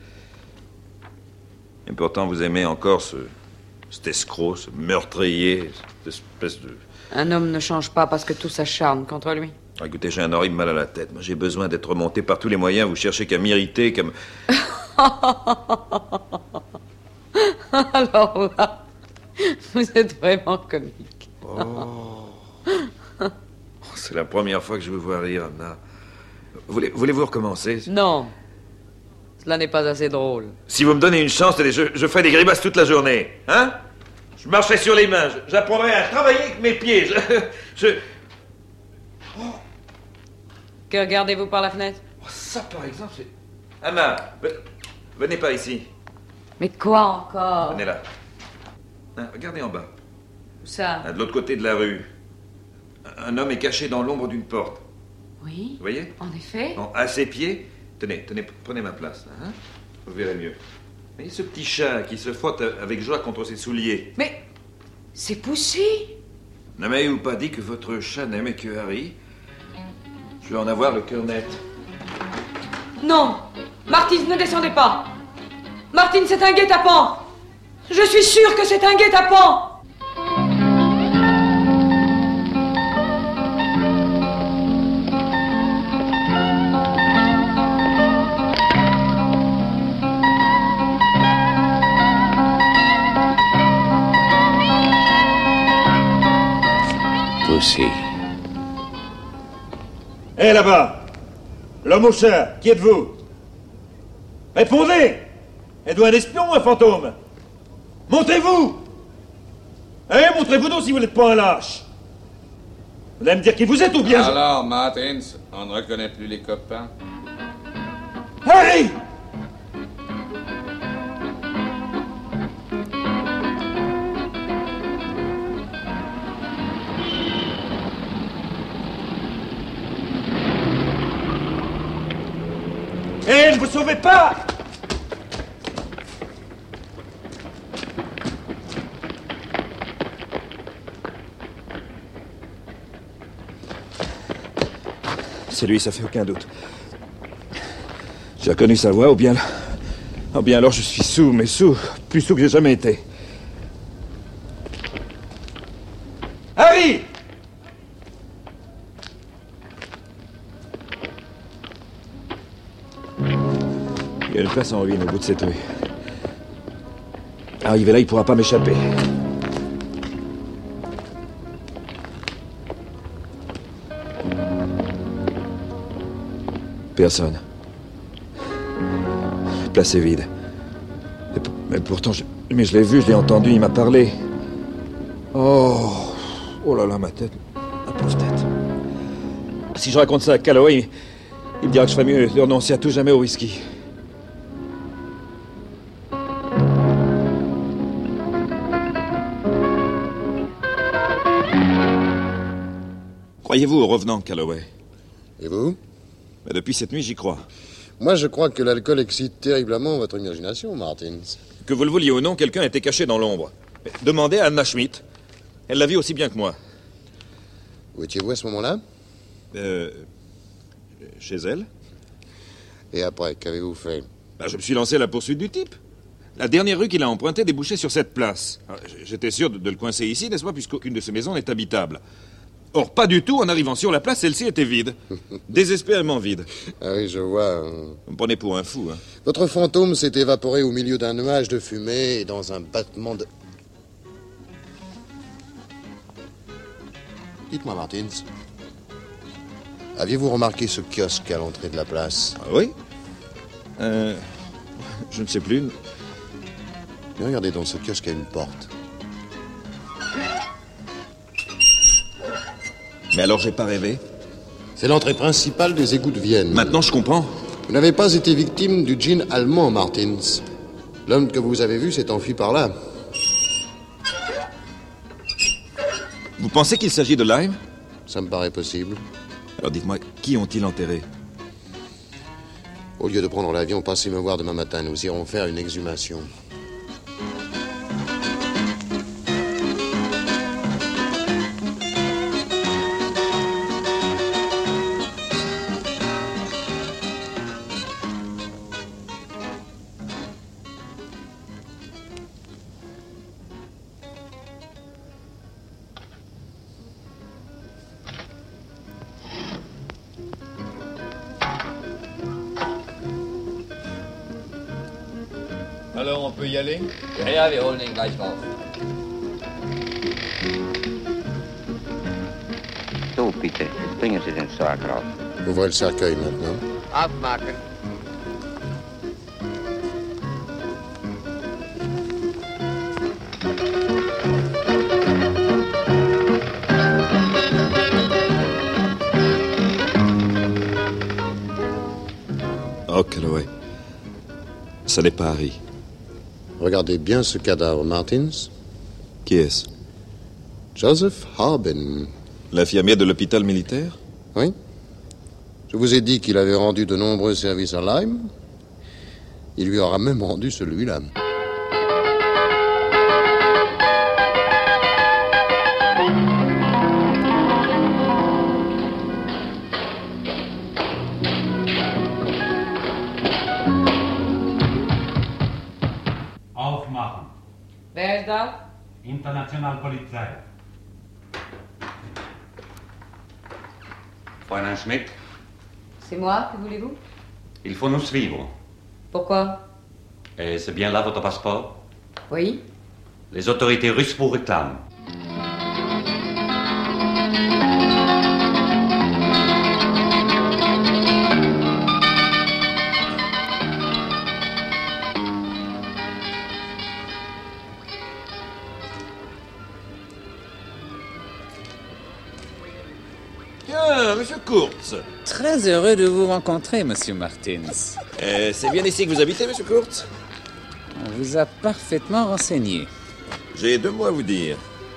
Et pourtant, vous aimez encore ce, cet escroc, ce meurtrier, cette espèce de... Un homme ne change pas parce que tout s'acharne contre lui. Ah, écoutez, j'ai un horrible mal à la tête. Moi, j'ai besoin d'être remonté par tous les moyens. Vous cherchez qu'à m'irriter, qu'à me... Alors là, vous êtes vraiment comique. Oh. C'est la première fois que je vous vois rire, Anna. Voulez, voulez-vous recommencer? Non. Cela n'est pas assez drôle. Si vous me donnez une chance, je, je ferai des grimaces toute la journée. Hein? Je marcherai sur les mains. J'apprendrai à travailler avec mes pieds. Je... je... Oh. Que regardez-vous par la fenêtre? Oh, ça, par exemple, c'est... Anna, venez par ici. Mais quoi encore? Venez là. Hein, regardez en bas. Où ça? Hein, de l'autre côté de la rue. Un homme est caché dans l'ombre d'une porte. Oui. Vous voyez? En effet. Bon, à ses pieds... Tenez, tenez, prenez ma place, là, hein? Vous verrez mieux. Vous voyez ce petit chat qui se frotte avec joie contre ses souliers? Mais... c'est Poussy! N'avez-vous pas dit que votre chat n'aimait que Harry? Je vais en avoir le cœur net. Non! Martine, ne descendez pas! Martine, c'est un guet-apens! Je suis sûre que c'est un guet-apens! Poussy. Hé, là-bas! L'homme au chat, qui êtes-vous? Répondez! Êtes-vous un espion ou un fantôme? Montrez-vous! Eh, montrez-vous donc si vous n'êtes pas un lâche! Vous allez me dire qui vous êtes ou bien... Alors, Martins, on ne reconnaît plus les copains? Harry! Eh, ne vous sauvez pas! C'est lui, ça fait aucun doute. J'ai reconnu sa voix, ou bien... Ou bien alors je suis sous, mais sous, plus sous que j'ai jamais été. Harry! Il y a une place en ruine au bout de cette rue. Arrivé là, il pourra pas m'échapper. Personne. La place est vide. Mais, mais pourtant, je, mais je l'ai vu, je l'ai entendu, il m'a parlé. Oh, oh là là, ma tête, ma pauvre tête. Si je raconte ça à Calloway, il, il me dira que je ferais mieux de renoncer à tout jamais au whisky. Croyez-vous au revenant, Calloway? Et vous? Mais depuis cette nuit, j'y crois. Moi, je crois que l'alcool excite terriblement votre imagination, Martins. Que vous le vouliez ou non, quelqu'un était caché dans l'ombre. Demandez à Anna Schmidt. Elle l'a vu aussi bien que moi. Où étiez-vous à ce moment-là? Euh... Chez elle. Et après, qu'avez-vous fait? Bah, je me suis lancé à la poursuite du type. La dernière rue qu'il a empruntée débouchait sur cette place. Alors, j'étais sûr de, de le coincer ici, n'est-ce pas, puisqu'aucune de ces maisons n'est habitable. Or, pas du tout. En arrivant sur la place, celle-ci était vide. Désespérément vide. Ah oui, je vois. Vous me prenez pour un fou, hein. Votre fantôme s'est évaporé au milieu d'un nuage de fumée et dans un battement de... Dites-moi, Martins, aviez-vous remarqué ce kiosque à l'entrée de la place? Ah oui Euh... Je ne sais plus. Mais regardez, dans ce kiosque, il y a une porte. Mais alors, j'ai pas rêvé? C'est l'entrée principale des égouts de Vienne. Maintenant, je comprends. Vous n'avez pas été victime du gin allemand, Martins. L'homme que vous avez vu s'est enfui par là. Vous pensez qu'il s'agit de Lyme? Ça me paraît possible. Alors dites-moi, qui ont-ils enterré? Au lieu de prendre l'avion, passez me voir demain matin. Nous irons faire une exhumation. Alors, on peut y aller? Ja, wir holen ihn gleich raus. So, bitte, bringen Sie den Sarg raus. Ouvrez le cercueil maintenant. Aufmachen. Oh, Calloway. Ça n'est pas Harry. Regardez bien ce cadavre, Martins. Qui est-ce? Joseph Harbin. L'infirmier de l'hôpital militaire? Oui. Je vous ai dit qu'il avait rendu de nombreux services à Lyme. Il lui aura même rendu celui-là. Aufmachen. Wer ist da? Internationalpolizei. Fräulein Schmidt, C'est moi, que voulez-vous? il faut nous suivre. Pourquoi? Et c'est bien là votre passeport? Oui. Les autorités russes vous réclament. Tiens, monsieur Kurtz. Très heureux de vous rencontrer, monsieur Martins. Euh, c'est bien ici que vous habitez, monsieur Kurtz? On vous a parfaitement renseigné. J'ai deux mots à vous dire.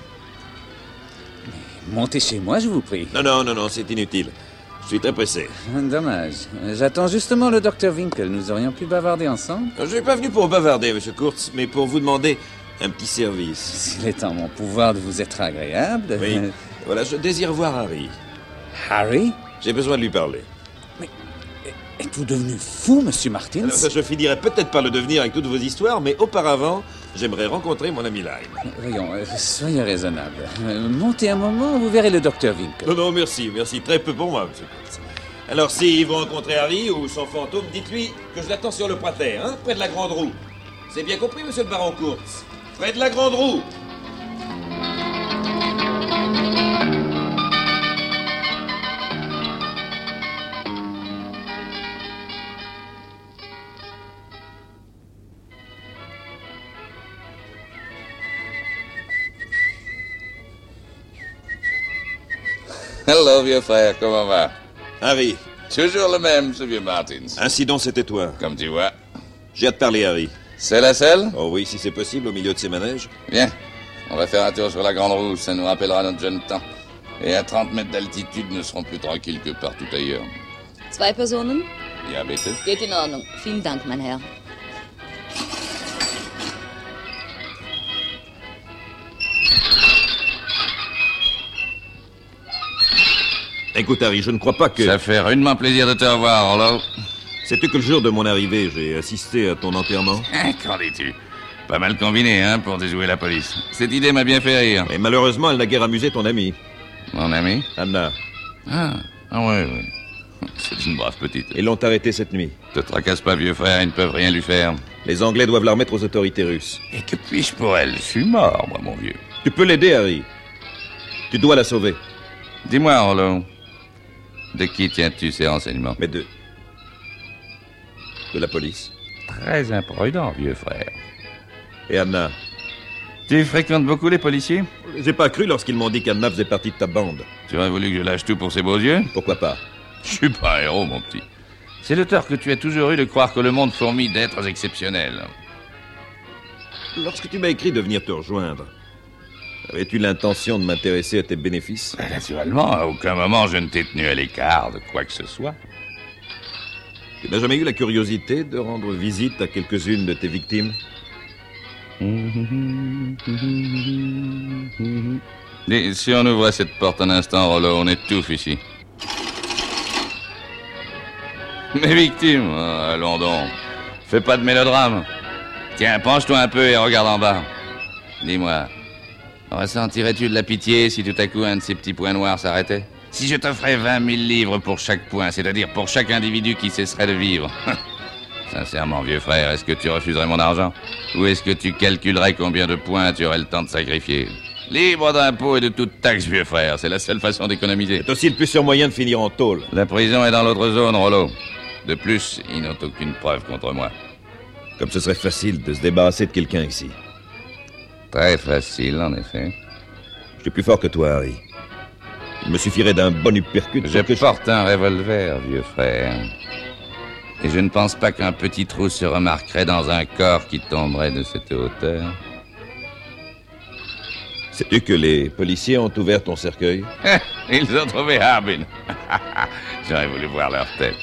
Montez chez moi, je vous prie. Non, non, non, non, c'est inutile. Je suis très pressé. Dommage. J'attends justement le docteur Winkel. Nous aurions pu bavarder ensemble. Je suis pas venu pour bavarder, monsieur Kurtz, mais pour vous demander un petit service. S'il est en mon pouvoir de vous être agréable... Oui. Voilà, je désire voir Harry. Harry? J'ai besoin de lui parler. Mais êtes-vous devenu fou, monsieur Martins? Alors ça, je finirai peut-être par le devenir avec toutes vos histoires, mais auparavant, j'aimerais rencontrer mon ami Lyme. Voyons, euh, soyez raisonnable. Euh, montez un moment, vous verrez le docteur Winkel. Non, non, merci, merci. Très peu pour moi, monsieur Kurtz. Alors, si vous rencontrez Harry ou son fantôme, dites-lui que je l'attends sur le prater, hein, près de la Grande Roue. C'est bien compris, monsieur le baron Kurtz? Près de la Grande Roue. Hello, vieux frère, comment va? Harry. Toujours le même, ce vieux Martins. Ainsi donc, c'était toi. Comme tu vois. J'ai hâte de parler, Harry. C'est la selle? Oh oui, si c'est possible, au milieu de ces manèges. Bien. On va faire un tour sur la Grande Roue, ça nous rappellera notre jeune temps. Et à trente mètres d'altitude, nous serons plus tranquilles que partout ailleurs. Zwei Personen? Ja, bitte. Geht in Ordnung. Vielen Dank, mein Herr. Écoute, Harry, je ne crois pas que... Ça fait rudement plaisir de te revoir, Orlo. Sais-tu que le jour de mon arrivée, j'ai assisté à ton enterrement? Qu'en dis-tu? Pas mal combiné, hein, pour déjouer la police. Cette idée m'a bien fait rire. Et malheureusement, elle n'a guère amusé ton ami. Mon ami? Anna. Ah, ah ouais, ouais. C'est une brave petite. Ils l'ont arrêtée cette nuit. Te tracasse pas, vieux frère, ils ne peuvent rien lui faire. Les Anglais doivent la remettre aux autorités russes. Et que puis-je pour elle? Je suis mort, moi, mon vieux. Tu peux l'aider, Harry. Tu dois la sauver. Dis-moi, Rollo, de qui tiens-tu ces renseignements? Mais de... de la police. Très imprudent, vieux frère. Et Anna? Tu fréquentes beaucoup les policiers? J'ai pas cru lorsqu'ils m'ont dit qu'Anna faisait partie de ta bande. Tu aurais voulu que je lâche tout pour ses beaux yeux? Pourquoi pas? Je suis pas un héros, mon petit. C'est le tort que tu as toujours eu de croire que le monde fourmille d'êtres exceptionnels. Lorsque tu m'as écrit de venir te rejoindre, avais-tu l'intention de m'intéresser à tes bénéfices? Naturellement, à aucun moment je ne t'ai tenu à l'écart de quoi que ce soit. Tu n'as jamais eu la curiosité de rendre visite à quelques-unes de tes victimes? Dis, si on ouvrait cette porte un instant, Rollo, on étouffe ici. Mes victimes, oh, allons donc. Fais pas de mélodrame. Tiens, penche-toi un peu et regarde en bas. Dis-moi, ressentirais-tu de la pitié si tout à coup un de ces petits points noirs s'arrêtait? Si je t'offrais vingt mille livres pour chaque point, c'est-à-dire pour chaque individu qui cesserait de vivre. Sincèrement, vieux frère, est-ce que tu refuserais mon argent? Ou est-ce que tu calculerais combien de points tu aurais le temps de sacrifier? Libre d'impôts et de toute taxe, vieux frère, c'est la seule façon d'économiser. C'est aussi le plus sûr moyen de finir en tôle. La prison est dans l'autre zone, Rollo. De plus, ils n'ont aucune preuve contre moi. Comme ce serait facile de se débarrasser de quelqu'un ici. Très facile, en effet. Je suis plus fort que toi, Harry. Il me suffirait d'un bon uppercut. Je porte un revolver, vieux frère. Et je ne pense pas qu'un petit trou se remarquerait dans un corps qui tomberait de cette hauteur. Sais-tu que les policiers ont ouvert ton cercueil? Ils ont trouvé Harbin. J'aurais voulu voir leur tête.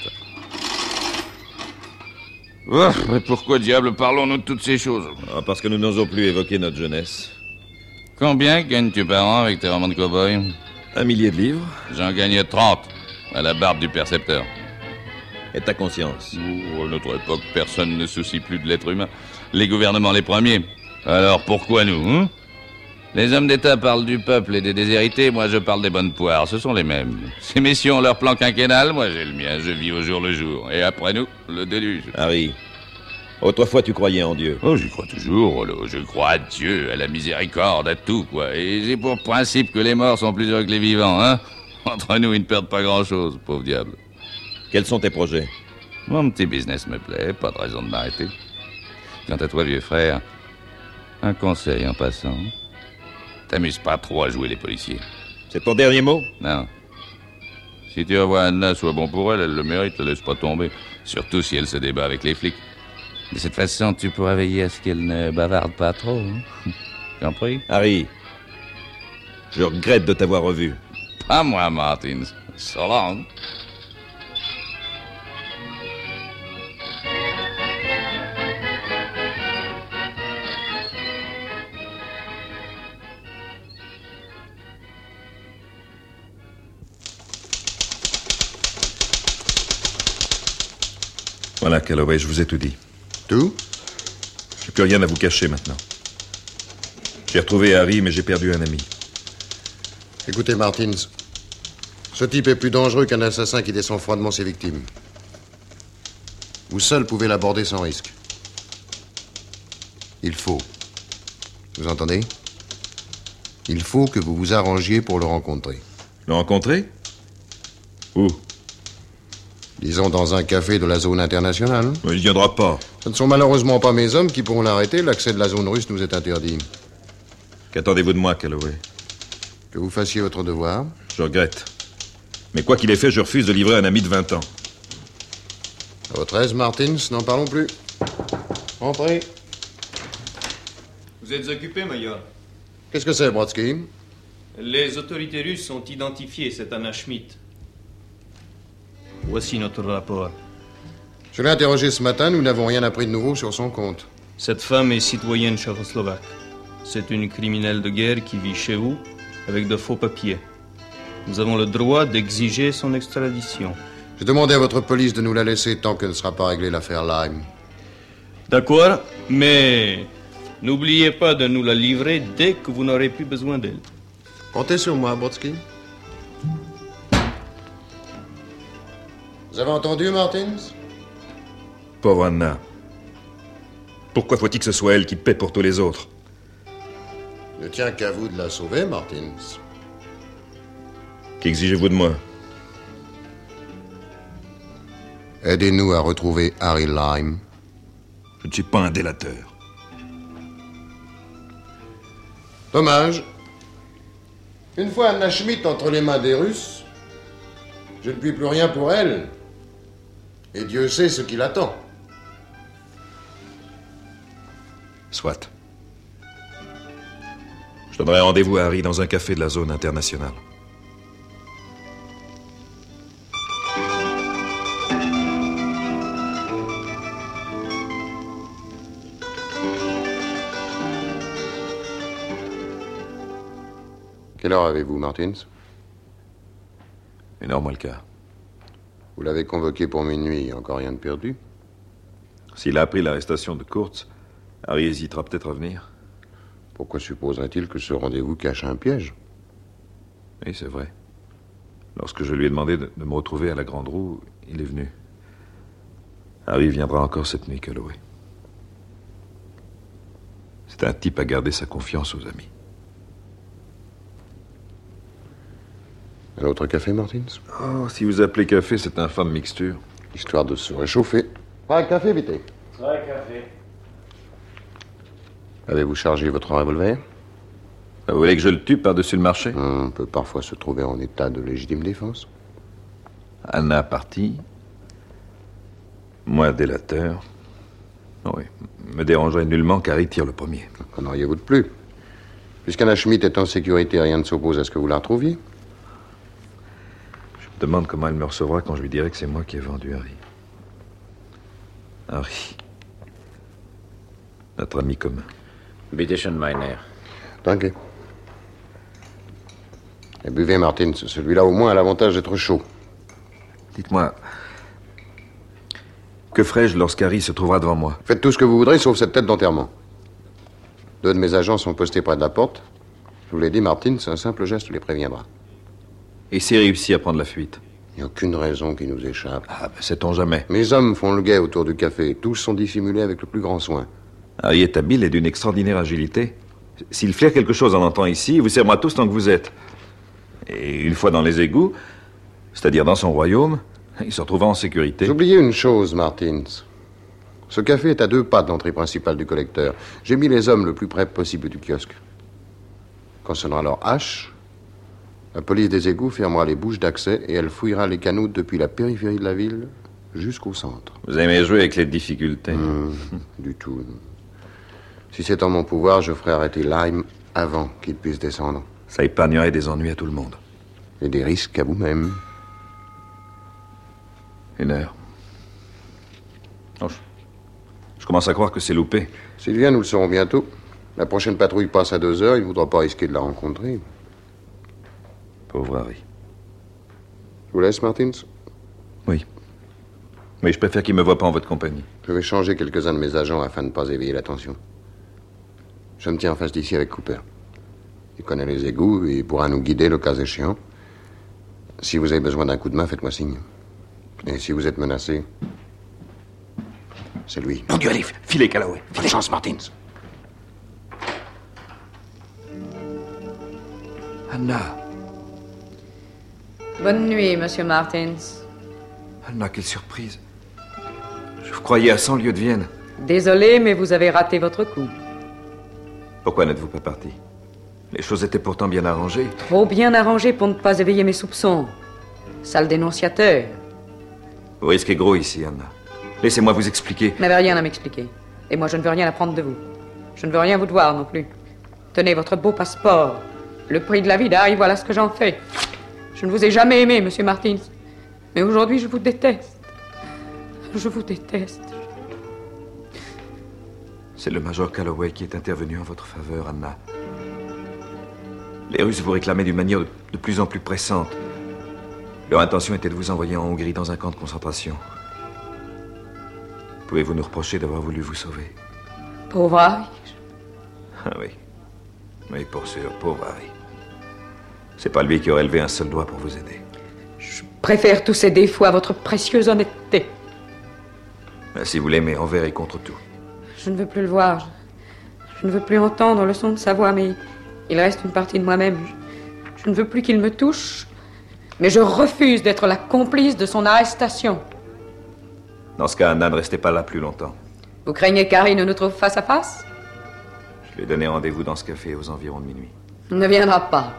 Oh, mais pourquoi diable parlons-nous de toutes ces choses? Ah, parce que nous n'osons plus évoquer notre jeunesse. Combien gagnes-tu par an avec tes romans de cow-boy? Un millier de livres. J'en gagne trente, à la barbe du percepteur. Et ta conscience? Oh, à notre époque, personne ne soucie plus de l'être humain. Les gouvernements les premiers. Alors pourquoi nous, hein? Les hommes d'État parlent du peuple et des déshérités, moi je parle des bonnes poires, ce sont les mêmes. Ces messieurs ont leur plan quinquennal, moi j'ai le mien, je vis au jour le jour. Et après nous, le déluge. Harry, autrefois tu croyais en Dieu. Oh, j'y crois toujours, Rollo. Je crois à Dieu, à la miséricorde, à tout, quoi. Et j'ai pour principe que les morts sont plus heureux que les vivants, hein? Entre nous, ils ne perdent pas grand-chose, pauvre diable. Quels sont tes projets? Mon petit business me plaît, pas de raison de m'arrêter. Quant à toi, vieux frère, un conseil en passant. T'amuses pas trop à jouer les policiers. C'est ton dernier mot? Non. Si tu revois Anna, sois bon pour elle, elle le mérite, ne laisse pas tomber. Surtout si elle se débat avec les flics. De cette façon, tu pourras veiller à ce qu'elle ne bavarde pas trop. Hein? Compris? Harry, je regrette de t'avoir revu. Pas moi, Martins. So long. Voilà, Calloway, je vous ai tout dit. Tout? J'ai plus rien à vous cacher maintenant. J'ai retrouvé Harry, mais j'ai perdu un ami. Écoutez, Martins, ce type est plus dangereux qu'un assassin qui descend froidement ses victimes. Vous seul pouvez l'aborder sans risque. Il faut. Vous entendez? Il faut que vous vous arrangiez pour le rencontrer. Le rencontrer? Où? Disons dans un café de la zone internationale. Mais il ne viendra pas. Ce ne sont malheureusement pas mes hommes qui pourront l'arrêter. L'accès de la zone russe nous est interdit. Qu'attendez-vous de moi, Calloway? Que vous fassiez votre devoir. Je regrette. Mais quoi qu'il ait fait, je refuse de livrer un ami de vingt ans. À votre aise, Martins, n'en parlons plus. Entrez. Vous êtes occupé, Major? Qu'est-ce que c'est, Brodsky? Les autorités russes ont identifié cette Anna Schmidt. Voici notre rapport. Je l'ai interrogée ce matin, nous n'avons rien appris de nouveau sur son compte. Cette femme est citoyenne tchécoslovaque. C'est une criminelle de guerre qui vit chez vous avec de faux papiers. Nous avons le droit d'exiger son extradition. J'ai demandé à votre police de nous la laisser tant que ne sera pas réglée l'affaire Lime. D'accord, mais n'oubliez pas de nous la livrer dès que vous n'aurez plus besoin d'elle. Comptez sur moi, Brodsky. Vous avez entendu, Martins? Pauvre Anna. Pourquoi faut-il que ce soit elle qui paie pour tous les autres? Ne tient qu'à vous de la sauver, Martins. Qu'exigez-vous de moi? Aidez-nous à retrouver Harry Lime. Je ne suis pas un délateur. Dommage. Une fois Anna Schmidt entre les mains des Russes, je ne puis plus rien pour elle. Et Dieu sait ce qui l'attend. Soit. Je donnerai rendez-vous à Harry dans un café de la zone internationale. Quelle heure avez-vous, Martins? Une heure moins le quart. Vous l'avez convoqué pour minuit, encore rien de perdu? S'il a appris l'arrestation de Kurtz, Harry hésitera peut-être à venir. Pourquoi supposerait-il que ce rendez-vous cache un piège? Oui, c'est vrai. Lorsque je lui ai demandé de, de me retrouver à la Grande Roue, il est venu. Harry viendra encore cette nuit, Calloway. C'est un type à garder sa confiance aux amis. Un autre café, Martins? Oh, si vous appelez café, c'est infâme mixture. Histoire de se réchauffer. Pas un café, vite. Un café. Avez-vous chargé votre revolver? Vous voulez que je le tue par-dessus le marché? On peut parfois se trouver en état de légitime défense. Anna partie. Moi, délateur. Oh oui, me dérangerait nullement qu'Harry tire le premier. Qu'en auriez-vous de plus? Puisqu'Anna Schmidt est en sécurité, rien ne s'oppose à ce que vous la retrouviez. Je me demande comment elle me recevra quand je lui dirai que c'est moi qui ai vendu Harry. Harry. Notre ami commun. Bitte schön, mein Herr. Danke. Et buvez, Martins. Celui-là, au moins, a l'avantage d'être chaud. Dites-moi, que ferai-je lorsqu'Harry se trouvera devant moi? Faites tout ce que vous voudrez, sauf cette tête d'enterrement. Deux de mes agents sont postés près de la porte. Je vous l'ai dit, Martins, un simple geste les préviendra. Et s'il réussit à prendre la fuite? Il n'y a aucune raison qui nous échappe. Ah, ben, sait-on jamais. Mes hommes font le guet autour du café. Tous sont dissimulés avec le plus grand soin. Harry est habile et d'une extraordinaire agilité. S'il flaire quelque chose en entrant ici, il vous servera tous tant que vous êtes. Et une fois dans les égouts, c'est-à-dire dans son royaume, il se retrouvera en sécurité. J'ai oublié une chose, Martins. Ce café est à deux pas de l'entrée principale du collecteur. J'ai mis les hommes le plus près possible du kiosque. Quand sonnera leur hache, la police des égouts fermera les bouches d'accès et elle fouillera les canaux depuis la périphérie de la ville jusqu'au centre. Vous aimez jouer avec les difficultés? Mmh, du tout. Si c'est en mon pouvoir, je ferai arrêter Lime avant qu'il puisse descendre. Ça épargnerait des ennuis à tout le monde. Et des risques à vous-même. Une heure. Oh, je... je commence à croire que c'est loupé. S'il vient, nous le saurons bientôt. La prochaine patrouille passe à deux heures, il ne voudra pas risquer de la rencontrer. Pauvre Harry. Je vous laisse, Martins? Oui. Mais je préfère qu'il ne me voie pas en votre compagnie. Je vais changer quelques-uns de mes agents afin de ne pas éveiller l'attention. Je me tiens en face d'ici avec Cooper. Il connaît les égouts et il pourra nous guider le cas échéant. Si vous avez besoin d'un coup de main, faites-moi signe. Et si vous êtes menacé, c'est lui. Non, Dieu, allez, filez, Calloway. Bonne chance, Martins. Anna. Bonne nuit, monsieur Martins. Anna, quelle surprise. Je vous croyais à cent lieues de Vienne. Désolé, mais vous avez raté votre coup. Pourquoi n'êtes-vous pas parti? Les choses étaient pourtant bien arrangées. Trop bien arrangées pour ne pas éveiller mes soupçons. Sale dénonciateur. Vous risquez gros ici, Anna. Laissez-moi vous expliquer. Vous n'avez rien à m'expliquer. Et moi, je ne veux rien apprendre de vous. Je ne veux rien vous devoir non plus. Tenez votre beau passeport. Le prix de la vie d'Harry, voilà ce que j'en fais. Je ne vous ai jamais aimé, monsieur Martins. Mais aujourd'hui, je vous déteste. Je vous déteste. C'est le major Calloway qui est intervenu en votre faveur, Anna. Les Russes vous réclamaient d'une manière de, de plus en plus pressante. Leur intention était de vous envoyer en Hongrie dans un camp de concentration. Pouvez-vous nous reprocher d'avoir voulu vous sauver? Pauvre Harry. Ah oui. Oui, pour sûr, pauvre Harry. C'est pas lui qui aurait levé un seul doigt pour vous aider. Je préfère tous ces défauts à votre précieuse honnêteté. Ben, si vous l'aimez envers et contre tout. Je ne veux plus le voir. Je ne veux plus entendre le son de sa voix, mais il reste une partie de moi-même. Je, je ne veux plus qu'il me touche, mais je refuse d'être la complice de son arrestation. Dans ce cas, Anna, ne restez pas là plus longtemps. Vous craignez qu'Harry ne nous trouve face à face? Je lui ai donné rendez-vous dans ce café aux environs de minuit. Il ne viendra pas.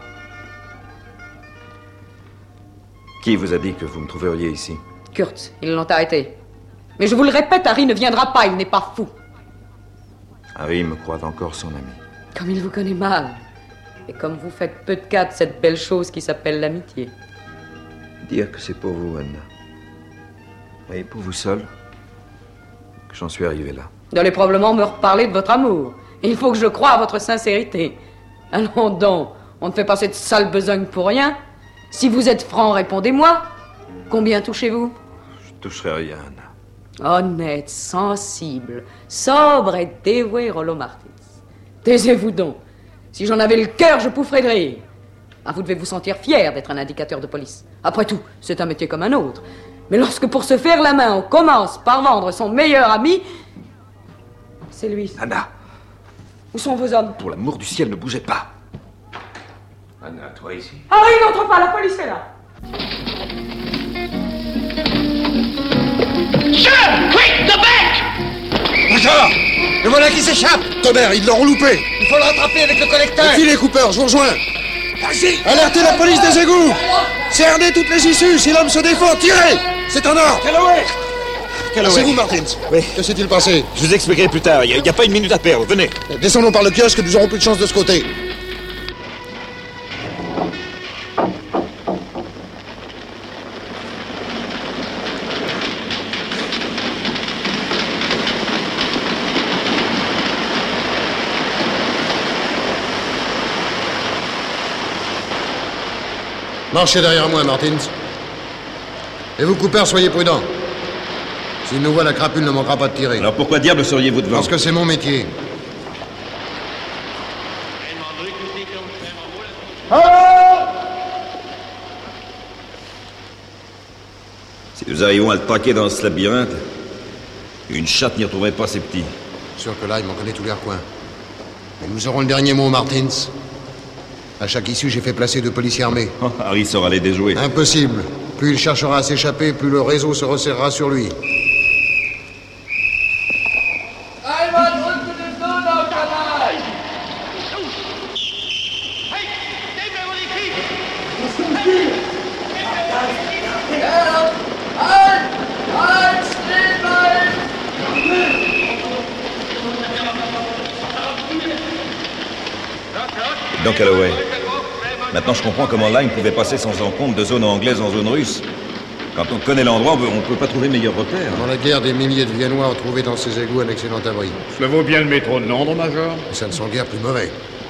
Qui vous a dit que vous me trouveriez ici? Kurtz, ils l'ont arrêté. Mais je vous le répète, Harry ne viendra pas, il n'est pas fou. Harry me croit encore son ami. Comme il vous connaît mal. Et comme vous faites peu de cas de cette belle chose qui s'appelle l'amitié. Dire que c'est pour vous, Anna. Et pour vous seul, que j'en suis arrivé là. Vous allez probablement me reparler de votre amour. Il faut que je croie à votre sincérité. Allons donc, on ne fait pas cette sale besogne pour rien. Si vous êtes franc, répondez-moi. Combien touchez-vous? Je toucherai rien, Anna. Honnête, sensible, sobre et dévoué Rollo Martins. Taisez-vous donc. Si j'en avais le cœur, je poufferais de rire. Ah, vous devez vous sentir fier d'être un indicateur de police. Après tout, c'est un métier comme un autre. Mais lorsque pour se faire la main, on commence par vendre son meilleur ami... C'est lui. Anna! Où sont vos hommes? Pour l'amour du ciel, ne bougez pas. Anna, toi ici. Harry, n'entre pas, la police est là. Sir, quick, the back! Major! Le voilà qui s'échappe! Tonnerre, ils l'auront loupé! Il faut le rattraper avec le collecteur! Filez, Cooper, je vous rejoins! Vas-y! Alertez la police des égouts! Cernez toutes les issues! Si l'homme se défend, tirez! C'est un ordre! Calloway! Calloway. C'est vous, Martins. Oui. Que s'est-il passé? Je vous expliquerai plus tard. Il n'y a, a pas une minute à perdre. Venez. Descendons par le kiosque, nous aurons plus de chance de ce côté. Marchez derrière moi, Martins. Et vous, Cooper, soyez prudents. S'il nous voit, la crapule ne manquera pas de tirer. Alors pourquoi diable seriez-vous devant? Parce que c'est mon métier. Si nous arrivons à le traquer dans ce labyrinthe, une chatte n'y retrouverait pas ses petits. Sûr que là, il m'en connaît tous les recoins. Mais nous aurons le dernier mot, Martins. À chaque issue, j'ai fait placer deux policiers armés. Oh, Harry saura les déjouer. Impossible. Plus il cherchera à s'échapper, plus le réseau se resserrera sur lui. Einmal drücken den Donaukanal! Hey, nehmen wir die Kriege! Was tun Sie? Halt! Halt! Stehen bleiben! Donc, Calloway, maintenant je comprends comment Lyme pouvait passer sans encombre de zone anglaise en zone russe. Quand on connaît l'endroit, on ne peut pas trouver meilleur repère. Dans la guerre, des milliers de Viennois ont trouvé dans ces égouts un excellent abri. Cela vaut bien le métro de Londres, Major? Et ça ne sont guère plus mauvais.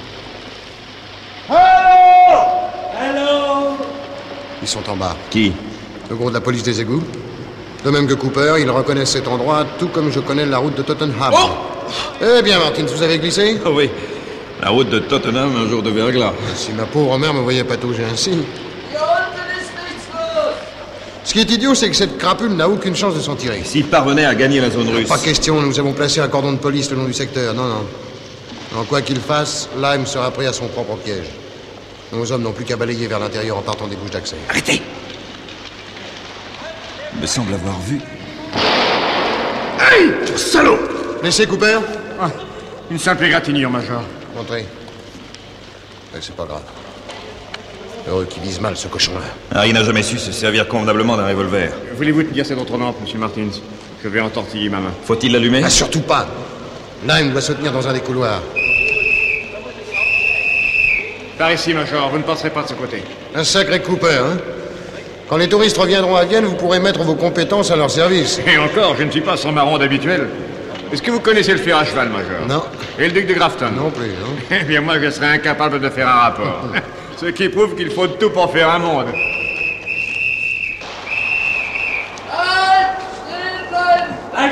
Allô! Allô! Ils sont en bas. Qui? Le gros de la police des égouts. De même que Cooper, ils reconnaissent cet endroit, tout comme je connais la route de Tottenham. Oh! Eh bien, Martins, vous avez glissé? Oh oui. La route de Tottenham un jour de verglas. Si ma pauvre mère me voyait patauger ainsi. Ce qui est idiot, c'est que cette crapule n'a aucune chance de s'en tirer. S'il parvenait à gagner la zone russe. Pas question, nous avons placé un cordon de police le long du secteur. Non, non. En quoi qu'il fasse, Lyme sera pris à son propre piège. Nos hommes n'ont plus qu'à balayer vers l'intérieur en partant des bouches d'accès. Arrêtez! Il me semble avoir vu. Hey! Salaud! Laissez Cooper? Ah, une simple égratignure, Major. Entrez. Mais c'est pas grave. Heureux qu'il vise mal, ce cochon-là. Harry n'a jamais su se servir convenablement d'un revolver. Voulez-vous tenir cette autre lampe, Monsieur Martins? Je vais entortiller ma main. Faut-il l'allumer? Ah, surtout pas. Lyme doit se tenir dans un des couloirs. Par ici, Major, vous ne passerez pas de ce côté. Un sacré Cooper, hein? Quand les touristes reviendront à Vienne, vous pourrez mettre vos compétences à leur service. Et encore, je ne suis pas son marron d'habituel. Est-ce que vous connaissez le fer à cheval, Major? Non. Et le duc de Grafton? Non plus, non. Eh bien, moi, je serais incapable de faire un rapport. Ce qui prouve qu'il faut tout pour faire un monde.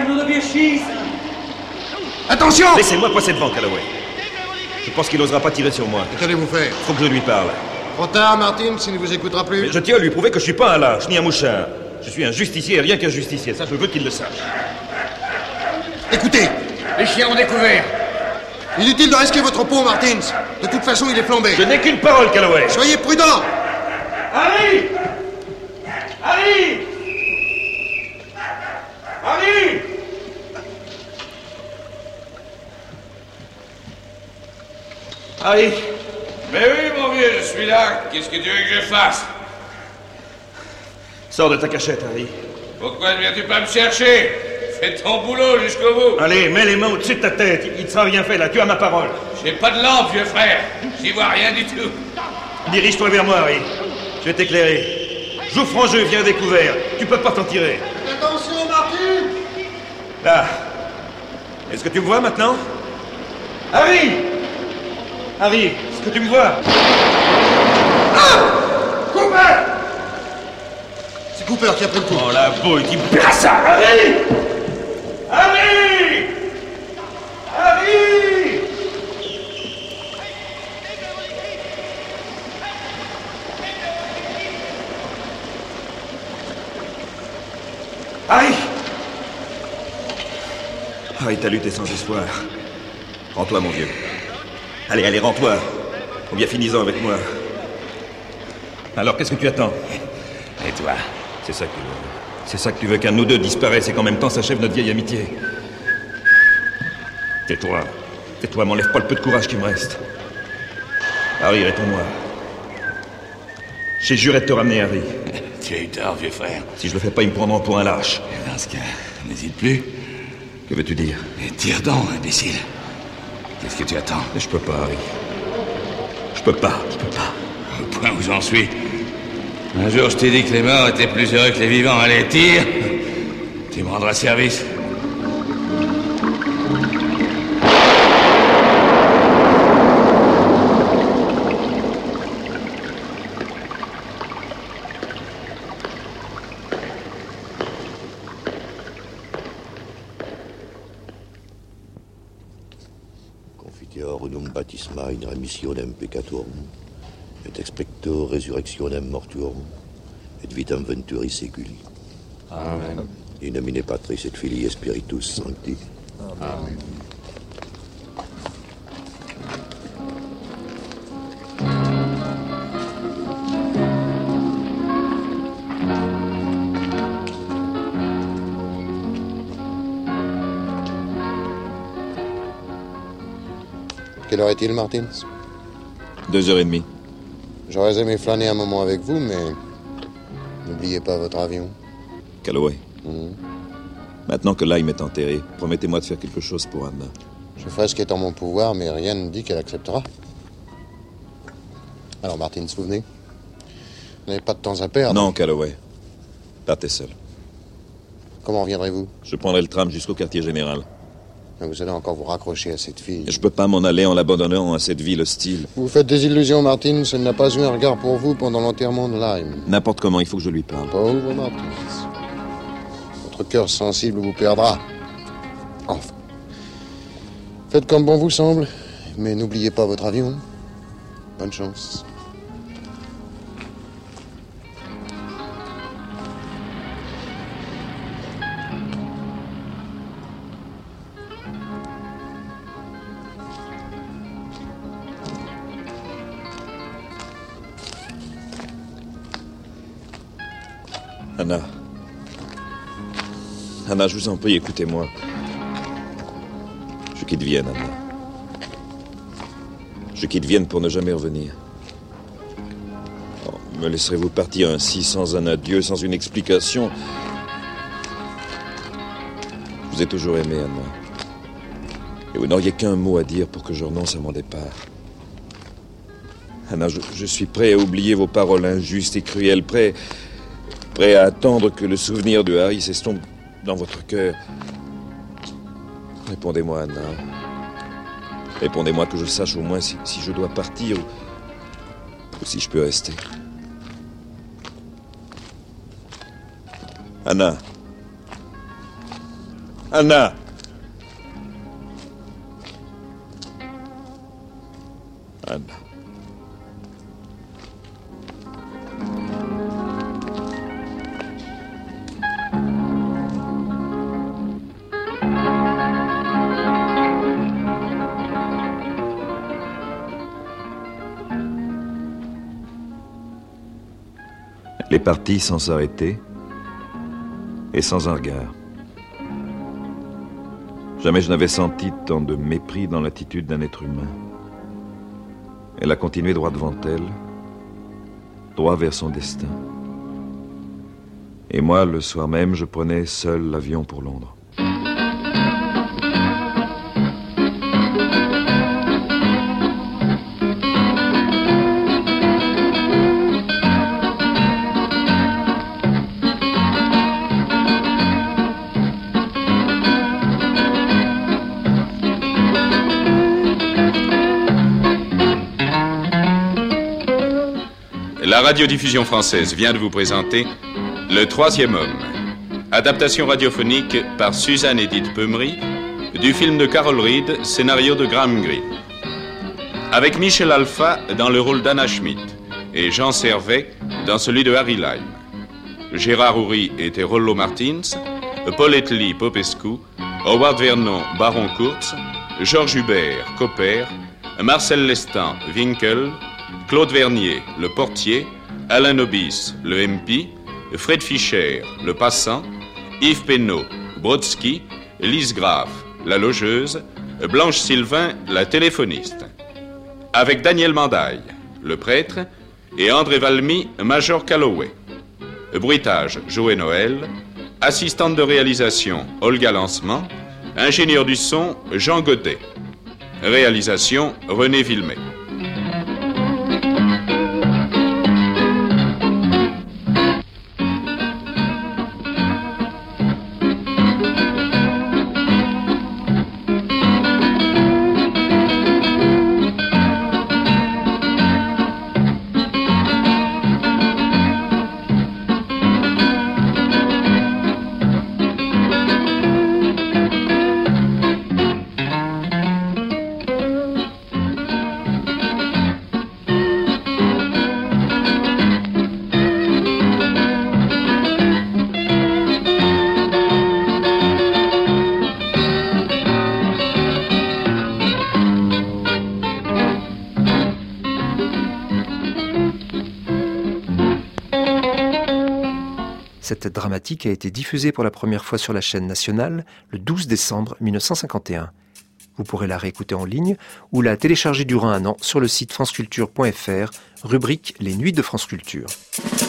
Attention! Laissez-moi passer devant, Calloway. Je pense qu'il n'osera pas tirer sur moi. Qu'allez-vous faire? Faut que je lui parle. Trop tard, Martin, s'il ne vous écoutera plus. Mais je tiens à lui prouver que je suis pas un lâche, ni un mouchard. Je suis un justicier et rien qu'un justicier. Ça, je veux qu'il le sache. Écoutez! Les chiens ont découvert. Inutile de risquer votre peau, Martins. De toute façon, il est flambé. Je n'ai qu'une parole, Calloway. Soyez prudent! Harry! Harry! Harry! Harry! Mais oui, mon vieux, je suis là. Qu'est-ce que tu veux que je fasse? Sors de ta cachette, Harry. Pourquoi ne viens-tu pas me chercher? Fais ton boulot jusqu'au bout. Allez, mets les mains au-dessus de ta tête. Il ne sera rien fait, là. Tu as ma parole. J'ai pas de lampe, vieux frère. J'y vois rien du tout. Dirige-toi vers moi, Harry. Je vais t'éclairer. Jouffre en jeu, viens découvert. Tu peux pas t'en tirer. Attention, Martin! Là. Est-ce que tu me vois maintenant? Harry! Harry, est-ce que tu me vois? Ah! Cooper! C'est Cooper qui a pris le coup. Oh la bouille qui me perd ça! Harry! Harry! Harry! Harry! Harry, ta lutte est sans espoir. Rends-toi, mon vieux. Allez, allez, rends-toi. Ou bien finis-en avec moi. Alors, qu'est-ce que tu attends? Et toi? C'est ça que tu veux. C'est ça que tu veux, qu'un de nous deux disparaisse et qu'en même temps s'achève notre vieille amitié. Tais-toi. Tais-toi, m'enlève pas le peu de courage qui me reste. Harry, réponds-moi. J'ai juré de te ramener, Harry. Tu as eu tort, vieux frère. Si je le fais pas, ils me prendront pour un lâche. Dans ce cas, n'hésite plus. Que veux-tu dire? Et tire donc, imbécile. Qu'est-ce que tu attends? Je peux pas, Harry. Je peux pas, je peux pas. Au point où j'en suis. Un jour, je t'ai dit que les morts étaient plus heureux que les vivants. Allez, tire. Tu me rendras service. Confiteorum baptisma in remissionem peccatorum, et expecto resurrectionem mortuorum, et vitam venturi seculi. Amen. In nomine Patris et Filii et Spiritus Sancti. Amen. Quelle heure est-il, Martins? Deux heures et demie. J'aurais aimé flâner un moment avec vous, mais n'oubliez pas votre avion. Calloway. Mmh. Maintenant que Lyme est enterré, promettez-moi de faire quelque chose pour Anna. Je ferai ce qui est en mon pouvoir, mais rien ne dit qu'elle acceptera. Alors, Martins, vous venez? Vous n'avez pas de temps à perdre? Non, Calloway. Partez seul. Comment reviendrez-vous? Je prendrai le tram jusqu'au quartier général. Vous allez encore vous raccrocher à cette fille. Je peux pas m'en aller en l'abandonnant à cette ville hostile. Vous faites des illusions, Martins. Elle n'a pas eu un regard pour vous pendant l'enterrement de Lyme. N'importe comment, il faut que je lui parle. Pauvre Martins. Votre cœur sensible vous perdra. Enfin. Faites comme bon vous semble, mais n'oubliez pas votre avion. Bonne chance. Anna. Anna, je vous en prie, écoutez-moi. Je quitte Vienne, Anna. Je quitte Vienne pour ne jamais revenir. Oh, me laisserez-vous partir ainsi, sans un adieu, sans une explication? Je vous ai toujours aimé, Anna. Et vous n'auriez qu'un mot à dire pour que je renonce à mon départ. Anna, je, je suis prêt à oublier vos paroles injustes et cruelles, prêt... prêt à attendre que le souvenir de Harry s'estompe dans votre cœur. Répondez-moi, Anna. Répondez-moi que je sache au moins si, si je dois partir ou, ou si je peux rester. Anna. Anna. Anna. Elle est partie sans s'arrêter et sans un regard. Jamais je n'avais senti tant de mépris dans l'attitude d'un être humain. Elle a continué droit devant elle, droit vers son destin. Et moi, le soir même, je prenais seul l'avion pour Londres. La radiodiffusion française vient de vous présenter Le Troisième Homme, adaptation radiophonique par Suzanne Edith Peumery du film de Carol Reed, scénario de Graham Greene. Avec Michel Alpha dans le rôle d'Anna Schmidt et Jean Servet dans celui de Harry Lime. Gérard Houry était Rollo Martins, Paul Etely Popescu, Howard Vernon Baron Kurtz, Georges Hubert Copper, Marcel Lestan Winkel, Claude Vernier, le portier, Alain Nobis, le M P, Fred Fischer, le passant, Yves Pénaud, Brodsky, Lise Graff, la logeuse, Blanche Sylvain, la téléphoniste. Avec Daniel Mandaille, le prêtre, et André Valmy, Major Calloway. Bruitage, Joël Noël. Assistante de réalisation, Olga Lancement. Ingénieur du son, Jean Godet. Réalisation, René Villemay. Cette dramatique a été diffusée pour la première fois sur la chaîne nationale le douze décembre mille neuf cent cinquante et un. Vous pourrez la réécouter en ligne ou la télécharger durant un an sur le site franceculture point f r, rubrique Les Nuits de France Culture.